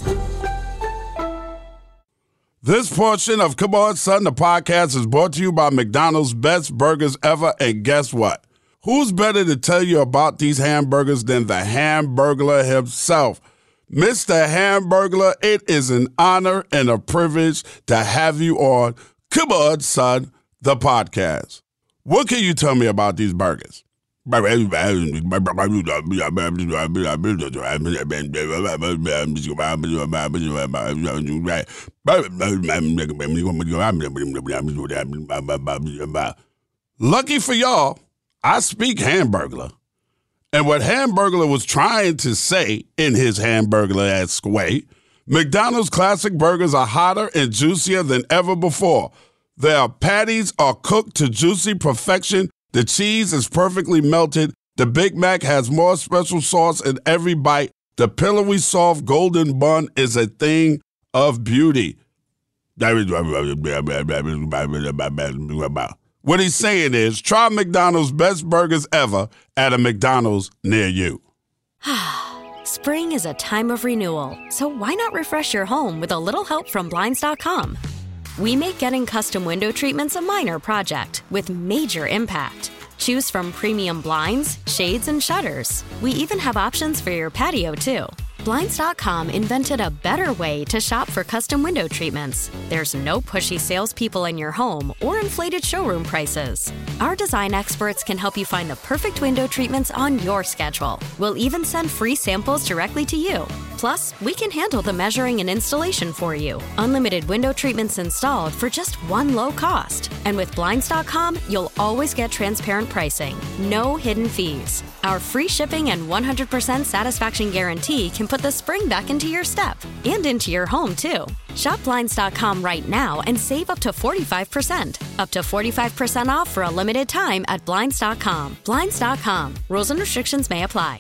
This portion of Come On Son, the podcast, is brought to you by McDonald's Best Burgers Ever. And guess what? Who's better to tell you about these hamburgers than the Hamburglar himself? Mister Hamburglar, it is an honor and a privilege to have you on Come On Son, the podcast. What can you tell me about these burgers? Lucky for y'all, I speak Hamburglar. And what Hamburglar was trying to say in his Hamburglar-esque way, McDonald's classic burgers are hotter and juicier than ever before. Their patties are cooked to juicy perfection. The cheese is perfectly melted. The Big Mac has more special sauce in every bite. The pillowy, soft, golden bun is a thing of beauty. What he's saying is, try McDonald's Best Burgers Ever at a McDonald's near you. Spring is a time of renewal, so why not refresh your home with a little help from Blinds dot com? We make getting custom window treatments a minor project with major impact. Choose from premium blinds, shades, and shutters. We even have options for your patio, too. Blinds dot com invented a better way to shop for custom window treatments. There's no pushy salespeople in your home or inflated showroom prices. Our design experts can help you find the perfect window treatments on your schedule. We'll even send free samples directly to you. Plus, we can handle the measuring and installation for you. Unlimited window treatments installed for just one low cost. And with Blinds dot com, you'll always get transparent pricing. No hidden fees. Our free shipping and one hundred percent satisfaction guarantee can put the spring back into your step and into your home, too. Shop Blinds dot com right now and save up to forty-five percent. Up to forty-five percent off for a limited time at Blinds dot com. Blinds dot com. Rules and restrictions may apply.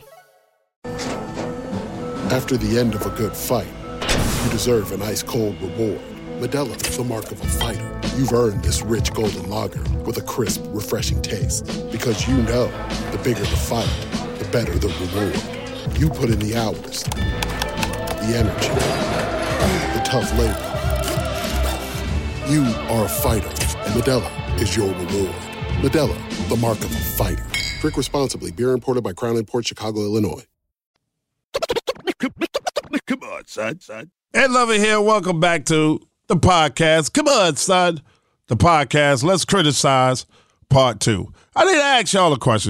After the end of a good fight, you deserve an ice-cold reward. Modelo is the mark of a fighter. You've earned this rich golden lager with a crisp, refreshing taste. Because you know, the bigger the fight, the better the reward. You put in the hours, the energy, the tough labor. You are a fighter, and Modelo is your reward. Modelo, the mark of a fighter. Drink responsibly. Beer imported by Crown Imports, Chicago, Illinois. Come on, son, son. Ed Lover here. Welcome back to the podcast. Come on, son. The podcast. Let's criticize part two. I need to ask y'all a question.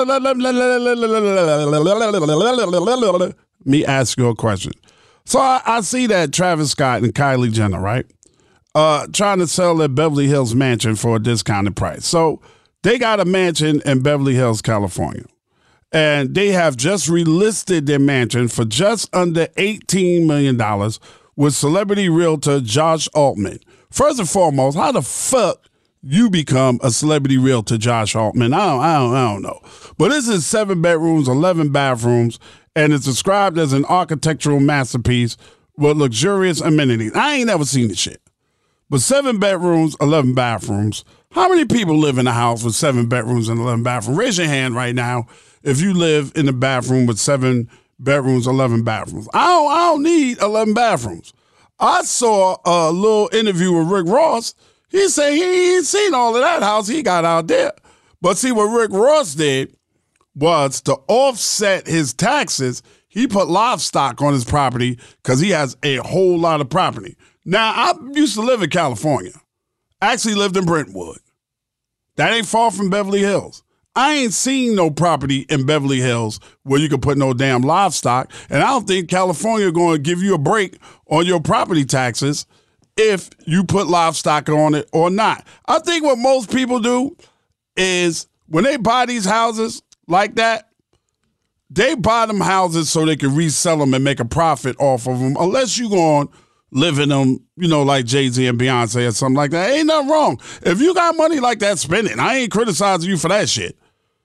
Me ask you a question. So I, I see that Travis Scott and Kylie Jenner, right, uh, trying to sell their Beverly Hills mansion for a discounted price. So they got a mansion in Beverly Hills, California. And they have just relisted their mansion for just under eighteen million dollars with celebrity realtor Josh Altman. First and foremost, how the fuck you become a celebrity realtor, Josh Altman. I don't, I don't, I don't know. But this is seven bedrooms, eleven bathrooms, and it's described as an architectural masterpiece with luxurious amenities. I ain't never seen this shit. But seven bedrooms, eleven bathrooms. How many people live in a house with seven bedrooms and eleven bathrooms? Raise your hand right now if you live in a bathroom with seven bedrooms, eleven bathrooms. I don't, I don't need eleven bathrooms. I saw a little interview with Rick Ross. He said he ain't seen all of that house he got out there. But see, what Rick Ross did was to offset his taxes, he put livestock on his property because he has a whole lot of property. Now, I used to live in California. I actually lived in Brentwood. That ain't far from Beverly Hills. I ain't seen no property in Beverly Hills where you can put no damn livestock, and I don't think California going to give you a break on your property taxes if you put livestock on it or not. I think what most people do is when they buy these houses like that, they buy them houses so they can resell them and make a profit off of them, unless you're going to live in them, you know, like Jay-Z and Beyonce or something like that. Ain't nothing wrong. If you got money like that, spend it. I ain't criticizing you for that shit.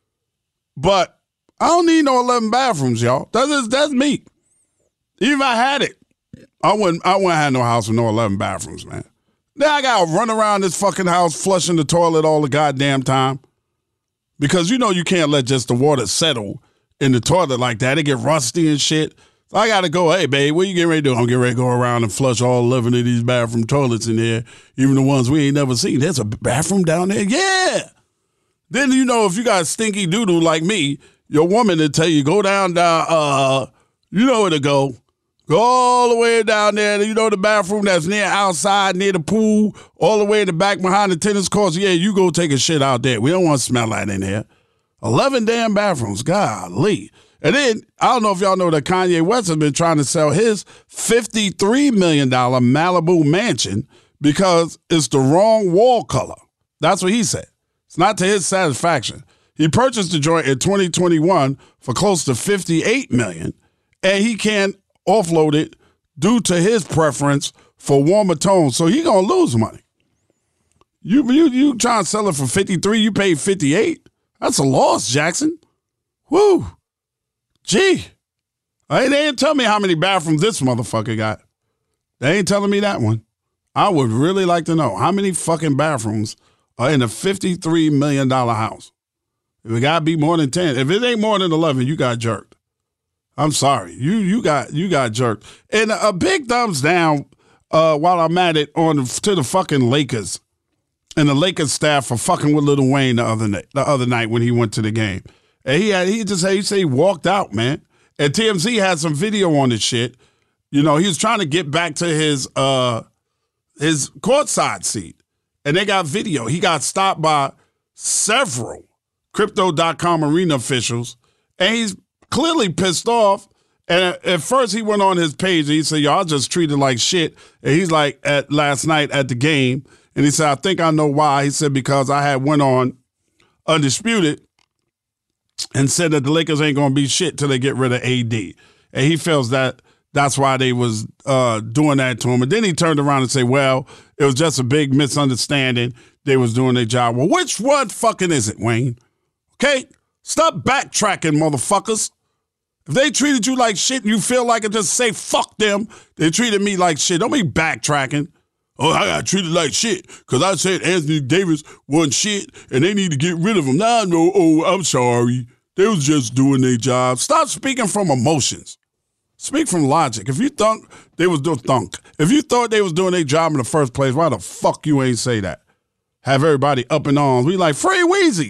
But I don't need no eleven bathrooms, y'all. That's just, that's me. Even if I had it, I wouldn't I wouldn't have no house with no eleven bathrooms, man. Now I gotta run around this fucking house flushing the toilet all the goddamn time. Because you know you can't let just the water settle in the toilet like that. It get rusty and shit. So I gotta go, hey babe, what you getting ready to do? I'm getting ready to go around and flush all eleven of these bathroom toilets in there, even the ones we ain't never seen. There's a bathroom down there? Yeah. Then, you know, if you got stinky doo-doo like me, your woman will tell you, go down, down, uh, you know where to go. Go all the way down there. You know the bathroom that's near outside, near the pool, all the way in the back behind the tennis courts. Yeah, you go take a shit out there. We don't want to smell that in here. eleven damn bathrooms. Golly. And then, I don't know if y'all know that Kanye West has been trying to sell his fifty-three million dollars Malibu mansion because it's the wrong wall color. That's what he said. It's not to his satisfaction. He purchased the joint in twenty twenty-one for close to fifty-eight million dollars, and he can't offload it due to his preference for warmer tones. So he gonna lose money. You you you trying to sell it for fifty-three? You paid fifty-eight? That's a loss, Jackson. Woo. Gee. They ain't tell me how many bathrooms this motherfucker got. They ain't telling me that one. I would really like to know how many fucking bathrooms are in a fifty-three million dollars house. If it gotta be more than ten, if it ain't more than eleven, you got jerked. I'm sorry, you you got you got jerked. And a big thumbs down uh, while I'm at it on to the fucking Lakers and the Lakers staff for fucking with Lil Wayne the other night. The other night when he went to the game, and he had he just he said he walked out, man. And T M Z had some video on this shit. You know, he was trying to get back to his uh, his courtside seat. And they got video. He got stopped by several Crypto dot com arena officials, and he's clearly pissed off. And at, at first he went on his page and he said, y'all just treated like shit. And he's like, at last night at the game, and he said, I think I know why. He said, because I had went on Undisputed and said that the Lakers ain't going to be shit till they get rid of A D. And he feels that that's why they was uh, doing that to him. And then he turned around and said, well, it was just a big misunderstanding. They was doing their job. Well, which one fucking is it, Wayne? Okay? Stop backtracking, motherfuckers. If they treated you like shit and you feel like it, just say, fuck them. They treated me like shit. Don't be backtracking. Oh, I got treated like shit because I said Anthony Davis wasn't shit and they need to get rid of him. Now I know, oh, I'm sorry. They was just doing their job. Stop speaking from emotions. Speak from logic. If you thunk they was doing thunk, if you thought they was doing their job in the first place, why the fuck you ain't say that? Have everybody up in arms. We like, Free Weezy.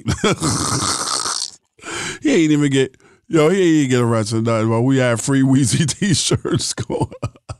He ain't even get, yo, he ain't get arrested nothing, but we had Free Weezy t-shirts going.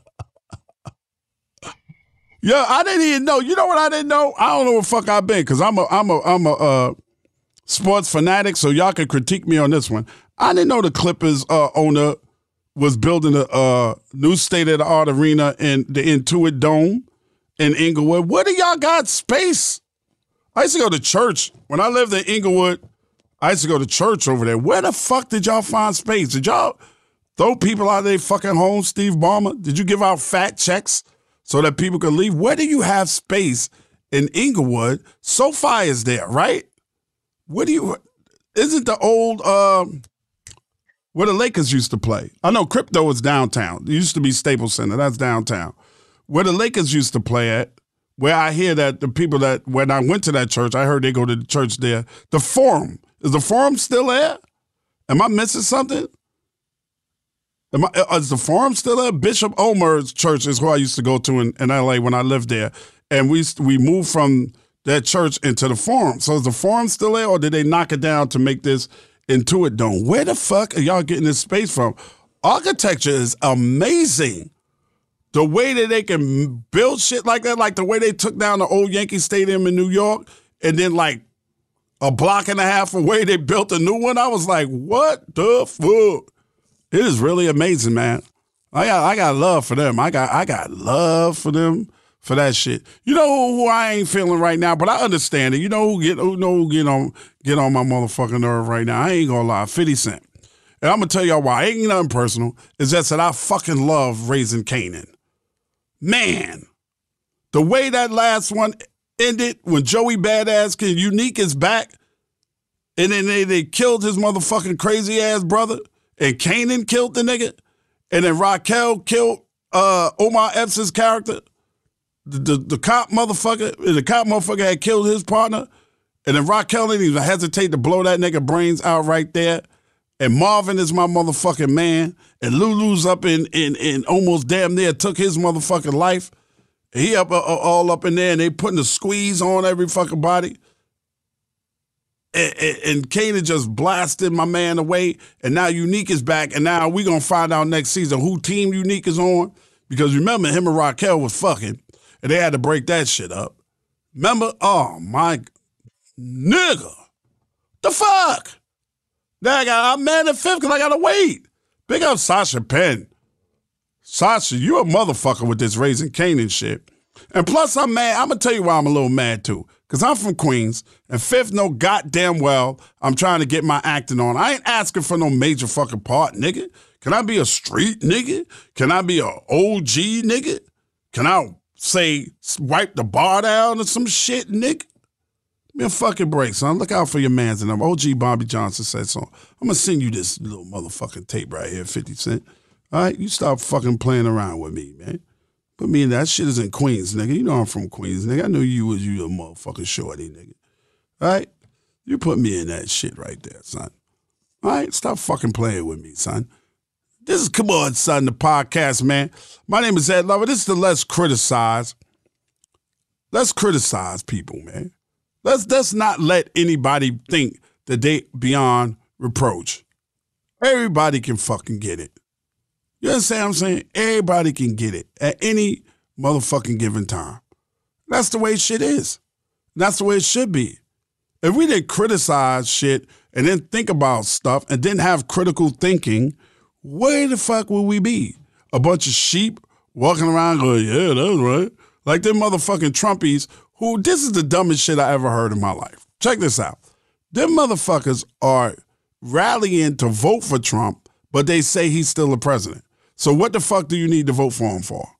Yo, I didn't even know. You know what I didn't know? I don't know where the fuck I been, because I'm a I'm a I'm a uh, sports fanatic, so y'all can critique me on this one. I didn't know the Clippers uh, owner was building a uh, new state-of-the-art arena in the Intuit Dome in Inglewood. Where do y'all got space? I used to go to church. When I lived in Inglewood, I used to go to church over there. Where the fuck did y'all find space? Did y'all throw people out of their fucking homes, Steve Ballmer? Did you give out fat checks so that people could leave? Where do you have space in Inglewood, SoFi is there, right? What do you, isn't the old, um, where the Lakers used to play? I know Crypto is downtown. It used to be Staples Center. That's downtown. Where the Lakers used to play at, where I hear that the people that, when I went to that church, I heard they go to the church there. The Forum. Is the Forum still there? Am I missing something? Am I, is the Forum still there? Bishop Omer's church is who I used to go to in, in L A when I lived there. And we we moved from that church into the Forum. So is the Forum still there, or did they knock it down to make this Intuit Dome? Where the fuck are y'all getting this space from? Architecture is amazing. The way that they can build shit like that, like the way they took down the old Yankee Stadium in New York, and then like a block and a half away they built a new one. I was like, what the fuck? It is really amazing, man. I got I got love for them. I got I got love for them for that shit. You know who I ain't feeling right now, but I understand it. You know who get who know who get on get on my motherfucking nerve right now. I ain't gonna lie, fifty Cent. And I'm gonna tell y'all why. It ain't nothing personal. It's just that I fucking love Raising Kanan. Man, the way that last one ended when Joey Badass Kid Unique is back, and then they, they killed his motherfucking crazy ass brother, and Kanan killed the nigga, and then Raquel killed uh, Omar Epps' character. The, the, the cop motherfucker, the cop motherfucker had killed his partner, and then Raquel didn't even hesitate to blow that nigga brains out right there. And Marvin is my motherfucking man. And Lulu's up in, in, in almost damn near took his motherfucking life. He up uh, all up in there, and they putting a squeeze on every fucking body. And, and, and Kanan just blasted my man away. And now Unique is back. And now we going to find out next season who team Unique is on. Because remember, him and Raquel was fucking. And they had to break that shit up. Remember? Oh, my nigga. The fuck? Now I got, I'm mad at fifth because I got to wait. Big up Sasha Penn. Sasha, you a motherfucker with this Raising Kanan shit. And plus, I'm mad. I'm going to tell you why I'm a little mad, too. Because I'm from Queens, and Fifth know goddamn well I'm trying to get my acting on. I ain't asking for no major fucking part, nigga. Can I be a street nigga? Can I be a O G nigga? Can I say wipe the bar down or some shit, nigga? Give me a fucking break, son. Look out for your mans and them. O G Bobby Johnson said so. I'm going to send you this little motherfucking tape right here, fifty Cent. All right? You stop fucking playing around with me, man. Put me in that shit is in Queens, nigga. You know I'm from Queens, nigga. I knew you was you a motherfucking shorty, nigga. All right? You put me in that shit right there, son. All right? Stop fucking playing with me, son. This is Come On, Son, the podcast, man. My name is Ed Lover. This is the Let's Criticize. Let's criticize people, man. Let's, let's not let anybody think that they beyond reproach. Everybody can fucking get it. You understand what I'm saying? Everybody can get it at any motherfucking given time. That's the way shit is. That's the way it should be. If we didn't criticize shit and then think about stuff and didn't have critical thinking, where the fuck would we be? A bunch of sheep walking around going, yeah, that's right. Like them motherfucking Trumpies who, this is the dumbest shit I ever heard in my life. Check this out. Them motherfuckers are rallying to vote for Trump, but they say he's still the president. So what the fuck do you need to vote for him for?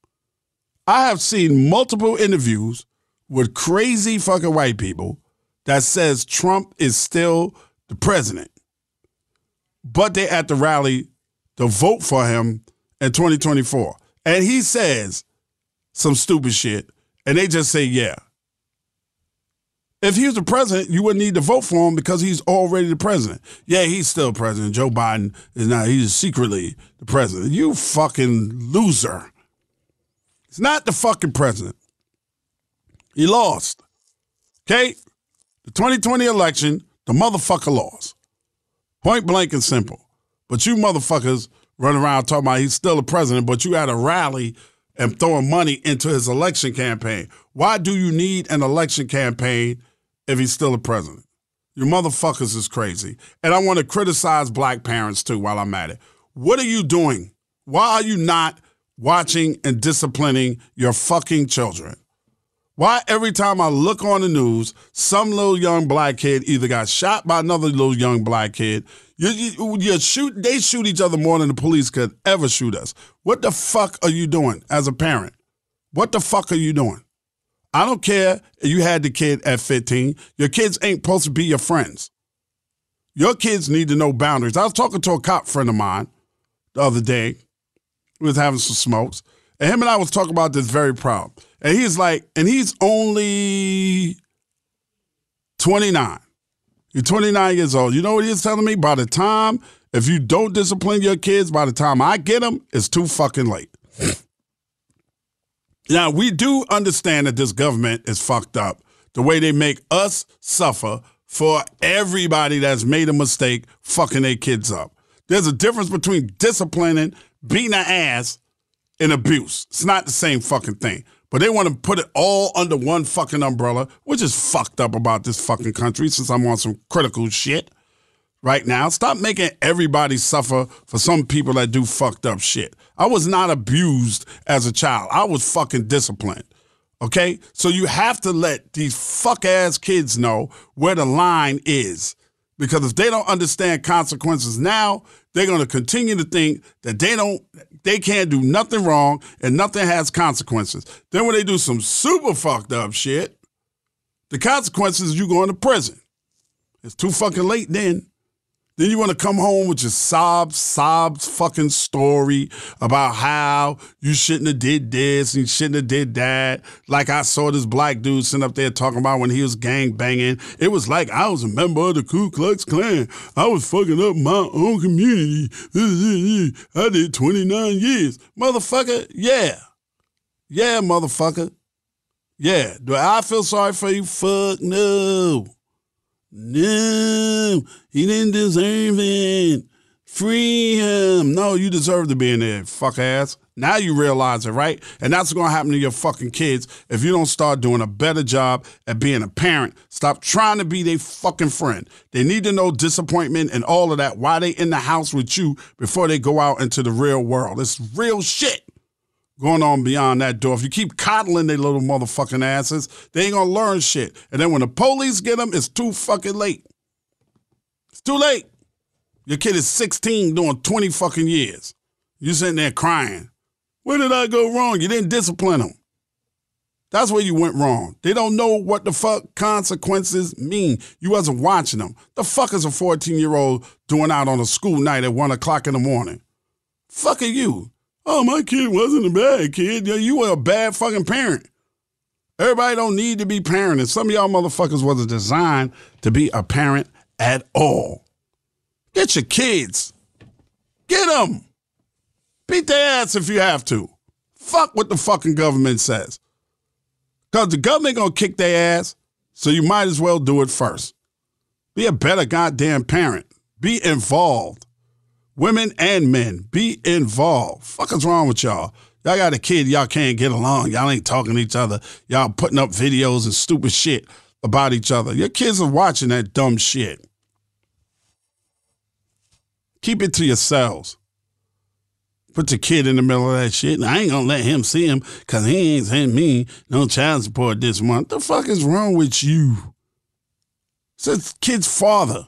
I have seen multiple interviews with crazy fucking white people that says Trump is still the president, but they at the rally to vote for him in twenty twenty-four. And he says some stupid shit, and they just say, yeah. If he was the president, you wouldn't need to vote for him because he's already the president. Yeah, he's still president. Joe Biden is not, he's secretly the president. You fucking loser. He's not the fucking president. He lost. Okay? The twenty twenty election, the motherfucker lost. Point blank and simple. But you motherfuckers run around talking about he's still the president, but you had a rally and throwing money into his election campaign. Why do you need an election campaign if he's still a president? You motherfuckers is crazy. And I want to criticize black parents, too, while I'm at it. What are you doing? Why are you not watching and disciplining your fucking children? Why every time I look on the news, some little young black kid either got shot by another little young black kid, you, you, you shoot, they shoot each other more than the police could ever shoot us. What the fuck are you doing as a parent? What the fuck are you doing? I don't care if you had the kid at fifteen. Your kids ain't supposed to be your friends. Your kids need to know boundaries. I was talking to a cop friend of mine the other day. We was having some smokes. And him and I was talking about this very problem. And he's like, and he's only twenty-nine. He's twenty-nine years old. You know what he was telling me? By the time, if you don't discipline your kids, by the time I get them, it's too fucking late. Now, we do understand that this government is fucked up. The way they make us suffer for everybody that's made a mistake fucking their kids up. There's a difference between disciplining, beating an ass, and abuse. It's not the same fucking thing. But they want to put it all under one fucking umbrella, which is fucked up about this fucking country since I'm on some critical shit right now. Stop making everybody suffer for some people that do fucked up shit. I was not abused as a child. I was fucking disciplined. Okay? So you have to let these fuck-ass kids know where the line is. Because if they don't understand consequences now, they're going to continue to think that they don't, they can't do nothing wrong and nothing has consequences. Then when they do some super fucked up shit, the consequences is you going to prison. It's too fucking late then. Then you want to come home with your sob, sob fucking story about how you shouldn't have did this and you shouldn't have did that. Like I saw this black dude sitting up there talking about when he was gang banging. It was like I was a member of the Ku Klux Klan. I was fucking up my own community. I did twenty-nine years. Motherfucker, yeah. Yeah, motherfucker. Yeah. Do I feel sorry for you? Fuck no. No, he didn't deserve it. Free him. No, you deserve to be in there, fuck ass. Now you realize it, right? And that's what's going to happen to your fucking kids if you don't start doing a better job at being a parent. Stop trying to be their fucking friend. They need to know disappointment and all of that. Why they in the house with you before they go out into the real world. It's real shit going on beyond that door. If you keep coddling their little motherfucking asses, they ain't gonna learn shit. And then when the police get them, it's too fucking late. It's too late. Your kid is sixteen doing twenty fucking years. You sitting there crying. Where did I go wrong? You didn't discipline them. That's where you went wrong. They don't know what the fuck consequences mean. You wasn't watching them. The fuck is a fourteen-year-old doing out on a school night at one o'clock in the morning? Fuck are you? Oh, my kid wasn't a bad kid. You were a bad fucking parent. Everybody don't need to be parenting. Some of y'all motherfuckers wasn't designed to be a parent at all. Get your kids. Get them. Beat their ass if you have to. Fuck what the fucking government says. Because the government gonna kick their ass, so you might as well do it first. Be a better goddamn parent. Be involved. Women and men, be involved. Fuck is wrong with y'all? Y'all got a kid, y'all can't get along. Y'all ain't talking to each other. Y'all putting up videos and stupid shit about each other. Your kids are watching that dumb shit. Keep it to yourselves. Put your kid in the middle of that shit, and I ain't gonna let him see him because he ain't sent me no child support this month. The fuck is wrong with you? It's a kid's father.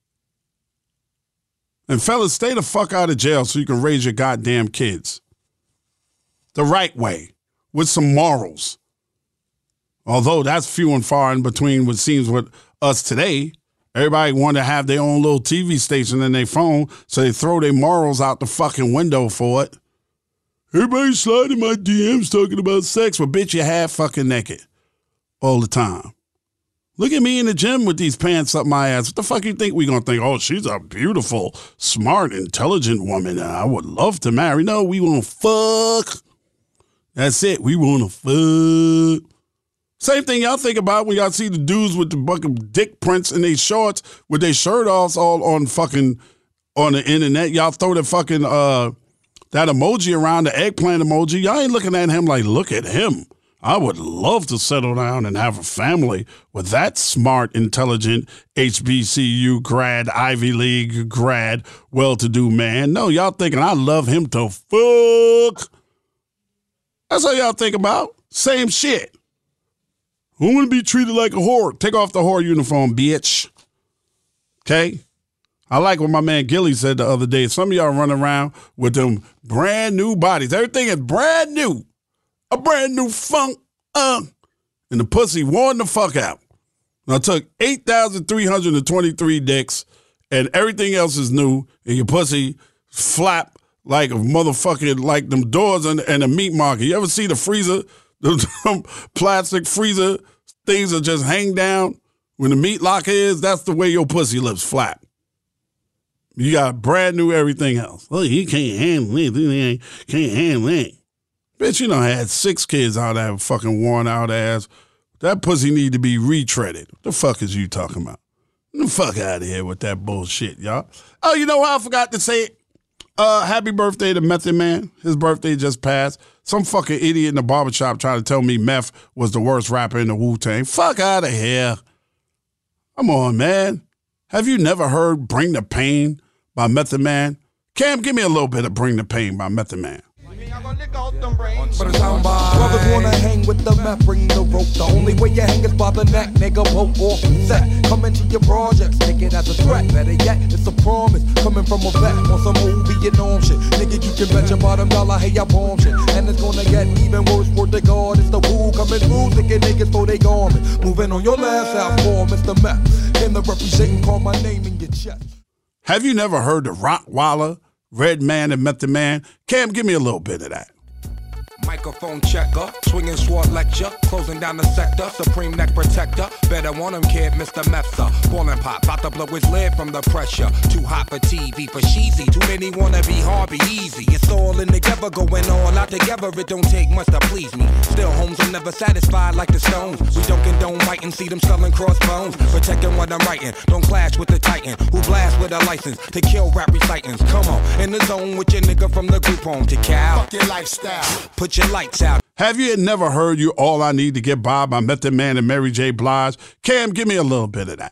And fellas, stay the fuck out of jail so you can raise your goddamn kids the right way, with some morals. Although that's few and far in between what seems with us today. Everybody want to have their own little T V station in their phone, so they throw their morals out the fucking window for it. Everybody sliding my D Ms talking about sex, but bitch, you half fucking naked all the time. Look at me in the gym with these pants up my ass. What the fuck you think we gonna think? Oh, she's a beautiful, smart, intelligent woman I would love to marry. No, we wanna fuck. That's it. We wanna fuck. Same thing y'all think about when y'all see the dudes with the fucking dick prints in their shorts with their shirt offs all on fucking on the internet. Y'all throw the fucking uh that emoji around, the eggplant emoji. Y'all ain't looking at him like, look at him. I would love to settle down and have a family with that smart, intelligent H B C U grad, Ivy League grad, well-to-do man. No, y'all thinking I love him to fuck. That's all y'all think about. Same shit. Who want to be treated like a whore? Take off the whore uniform, bitch. Okay? I like what my man Gilly said the other day. Some of y'all run around with them brand new bodies. Everything is brand new. A brand new funk. Uh, and the pussy worn the fuck out. And I took eight thousand three hundred twenty-three dicks, and everything else is new, and your pussy flap like a motherfucking, like them doors in, in a meat market. You ever see the freezer, the plastic freezer things that just hang down when the meat locker is? That's the way your pussy looks, flat. You got brand new everything else. Oh, he can't handle it. He can't handle it. Bitch, you know, I had six kids out of that fucking worn out ass. That pussy need to be retreaded. What the fuck is you talking about? Get the fuck out of here with that bullshit, y'all. Oh, you know what? I forgot to say it. Uh, happy birthday to Method Man. His birthday just passed. Some fucking idiot in the barbershop trying to tell me Meth was the worst rapper in the Wu-Tang. Fuck out of here. Come on, man. Have you never heard Bring the Pain by Method Man? Cam, give me a little bit of Bring the Pain by Method Man. Brothers wanna hang with the meth, bring the rope. The only way you hang is by the neck, nigga. Rope off the set. Come into your projects, take it as a threat. Better yet, it's a promise. Coming from a vet on some old Vietnam shit. Nigga, you can bet your bottom dollar, hey, I bomb shit. And it's gonna get even worse for the God. It's the Wu coming through, thinking niggas for they garment. Moving on your last out for Mister Meth. Came to represent and call my name in your chest. Have you never heard the Rottweiler, Red Man, and Method Man? Cam, give me a little bit of that. Microphone checker, swinging sword lecture, closing down the sector, supreme neck protector. Better want him, kid, Mister Mepsa. Ballin' pop, about to blow his lid from the pressure. Too hot for T V, for cheesy. Too many wanna be hard, be easy. It's all in together, going all out together. It don't take much to please me. Still, homes are never satisfied like the Stones. We don't condone writing, see them selling crossbones. Protecting what I'm writing, don't clash with the Titan who blast with a license to kill rap recitants. Come on, in the zone with your nigga from the group home to Cal. Fuck your lifestyle. Put your lights out. Have you never heard You All I Need to Get By by Method Man and Mary J. Blige? Cam, give me a little bit of that.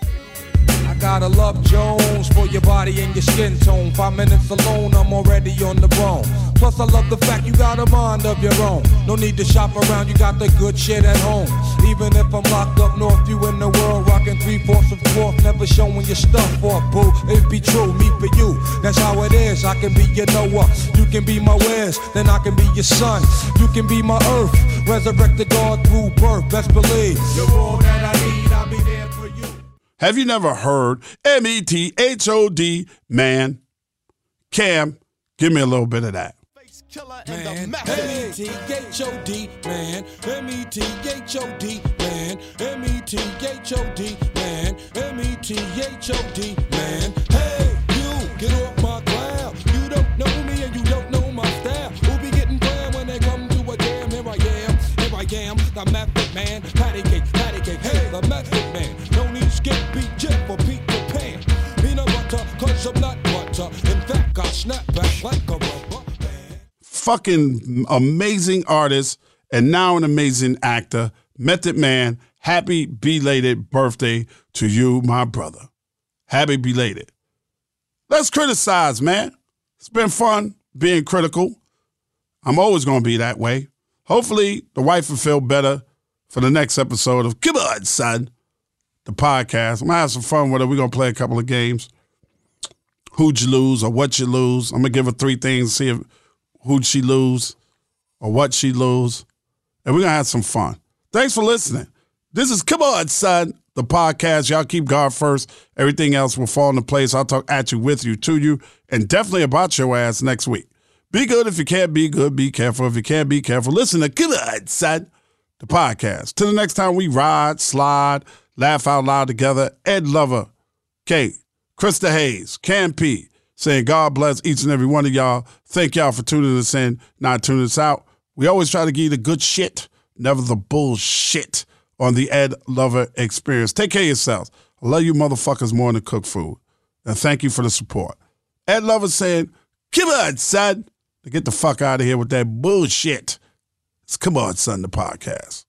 I gotta love Jones for your body and your skin tone. Five minutes alone, I'm already on the bone. Plus I love the fact you got a mind of your own. No need to shop around, you got the good shit at home. Even if I'm locked up north, you in the world rocking three-fourths of fourth, never showing your stuff off, boo. It be true, me for you, that's how it is. I can be your Noah, you can be my Wes, then I can be your son. You can be my earth, resurrect the God through birth, best believe. You're all that I need, I'll be there for you. Have you never heard M E T H O D, man? Cam, give me a little bit of that. Man, M E T H O D, man, M E T H O D, man, M E T H O D, man, M E T H O D, man. Hey, you, get off my cloud. You don't know me and you don't know my style. Who be getting down when they come to a jam? Here I am, here I am, the Method Man, patty cake, patty cake. Hey, the Method Man, no need skip, beat, jet for Peter Pan. Peanut butter, cause I'm not butter. In fact, I snap back like a rubber. Fucking amazing artist and now an amazing actor, Method Man. Happy belated birthday to you, my brother. Happy belated. Let's criticize, man. It's been fun being critical. I'm always going to be that way. Hopefully, the wife will feel better for the next episode of Come On, Son, the podcast. I'm going to have some fun with her. We're going to play a couple of games. Who'd you lose or what you lose? I'm going to give her three things, see if who'd she lose or what she lose. And we're going to have some fun. Thanks for listening. This is Come On, Son, the podcast. Y'all keep God first. Everything else will fall into place. I'll talk at you, with you, to you, and definitely about your ass next week. Be good if you can't be good. Be careful if you can't be careful. Listen to Come On, Son, the podcast. Till the next time we ride, slide, laugh out loud together. Ed Lover, Kate, Krista Hayes, Cam P, saying God bless each and every one of y'all. Thank y'all for tuning us in, not tuning us out. We always try to give you the good shit, never the bullshit on the Ed Lover experience. Take care of yourselves. I love you motherfuckers more than cook food. And thank you for the support. Ed Lover saying, come on, son. To get the fuck out of here with that bullshit. It's Come On, Son, the podcast.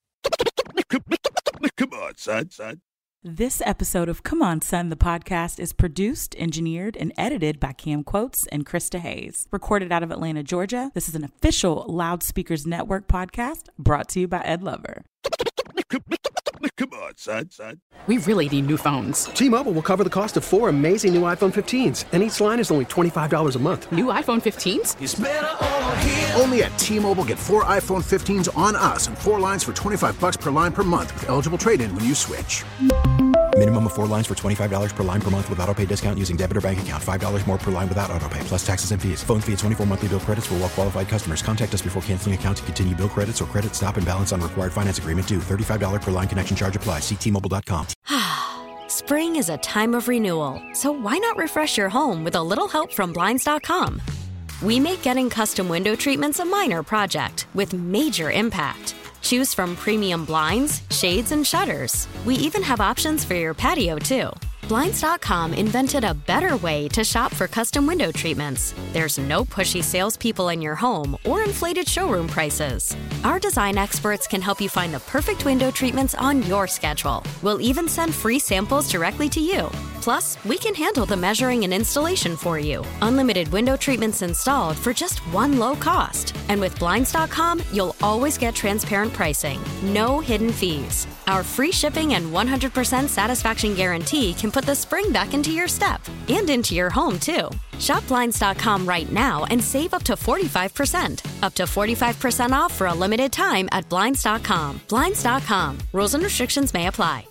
Come on, son, son. This episode of Come On, Son, the podcast is produced, engineered, and edited by Cam Quotes and Krista Hayes. Recorded out of Atlanta, Georgia, this is an official Loudspeakers Network podcast brought to you by Ed Lover. Come on, son, son. We really need new phones. T-Mobile will cover the cost of four amazing new iPhone fifteens, and each line is only twenty-five dollars a month. New iPhone fifteens? It's better over here. Only at T-Mobile, get four iPhone fifteens on us and four lines for twenty-five bucks per line per month with eligible trade-in when you switch. Minimum of four lines for twenty-five dollars per line per month with auto-pay discount using debit or bank account. five dollars more per line without auto-pay, plus taxes and fees. Phone fee at twenty-four monthly bill credits for well-qualified customers. Contact us before canceling account to continue bill credits or credit stop and balance on required finance agreement due. thirty-five dollars per line connection charge applies. See T Mobile dot com. Spring is a time of renewal, so why not refresh your home with a little help from Blinds dot com? We make getting custom window treatments a minor project with major impact. Choose from premium blinds, shades, and shutters. We even have options for your patio, too. Blinds dot com invented a better way to shop for custom window treatments. There's no pushy salespeople in your home or inflated showroom prices. Our design experts can help you find the perfect window treatments on your schedule. We'll even send free samples directly to you. Plus, we can handle the measuring and installation for you. Unlimited window treatments installed for just one low cost. And with Blinds dot com, you'll always get transparent pricing. No hidden fees. Our free shipping and one hundred percent satisfaction guarantee can put the spring back into your step and into your home, too. Shop Blinds dot com right now and save up to forty-five percent. Up to forty-five percent off for a limited time at Blinds dot com. Blinds dot com. Rules and restrictions may apply.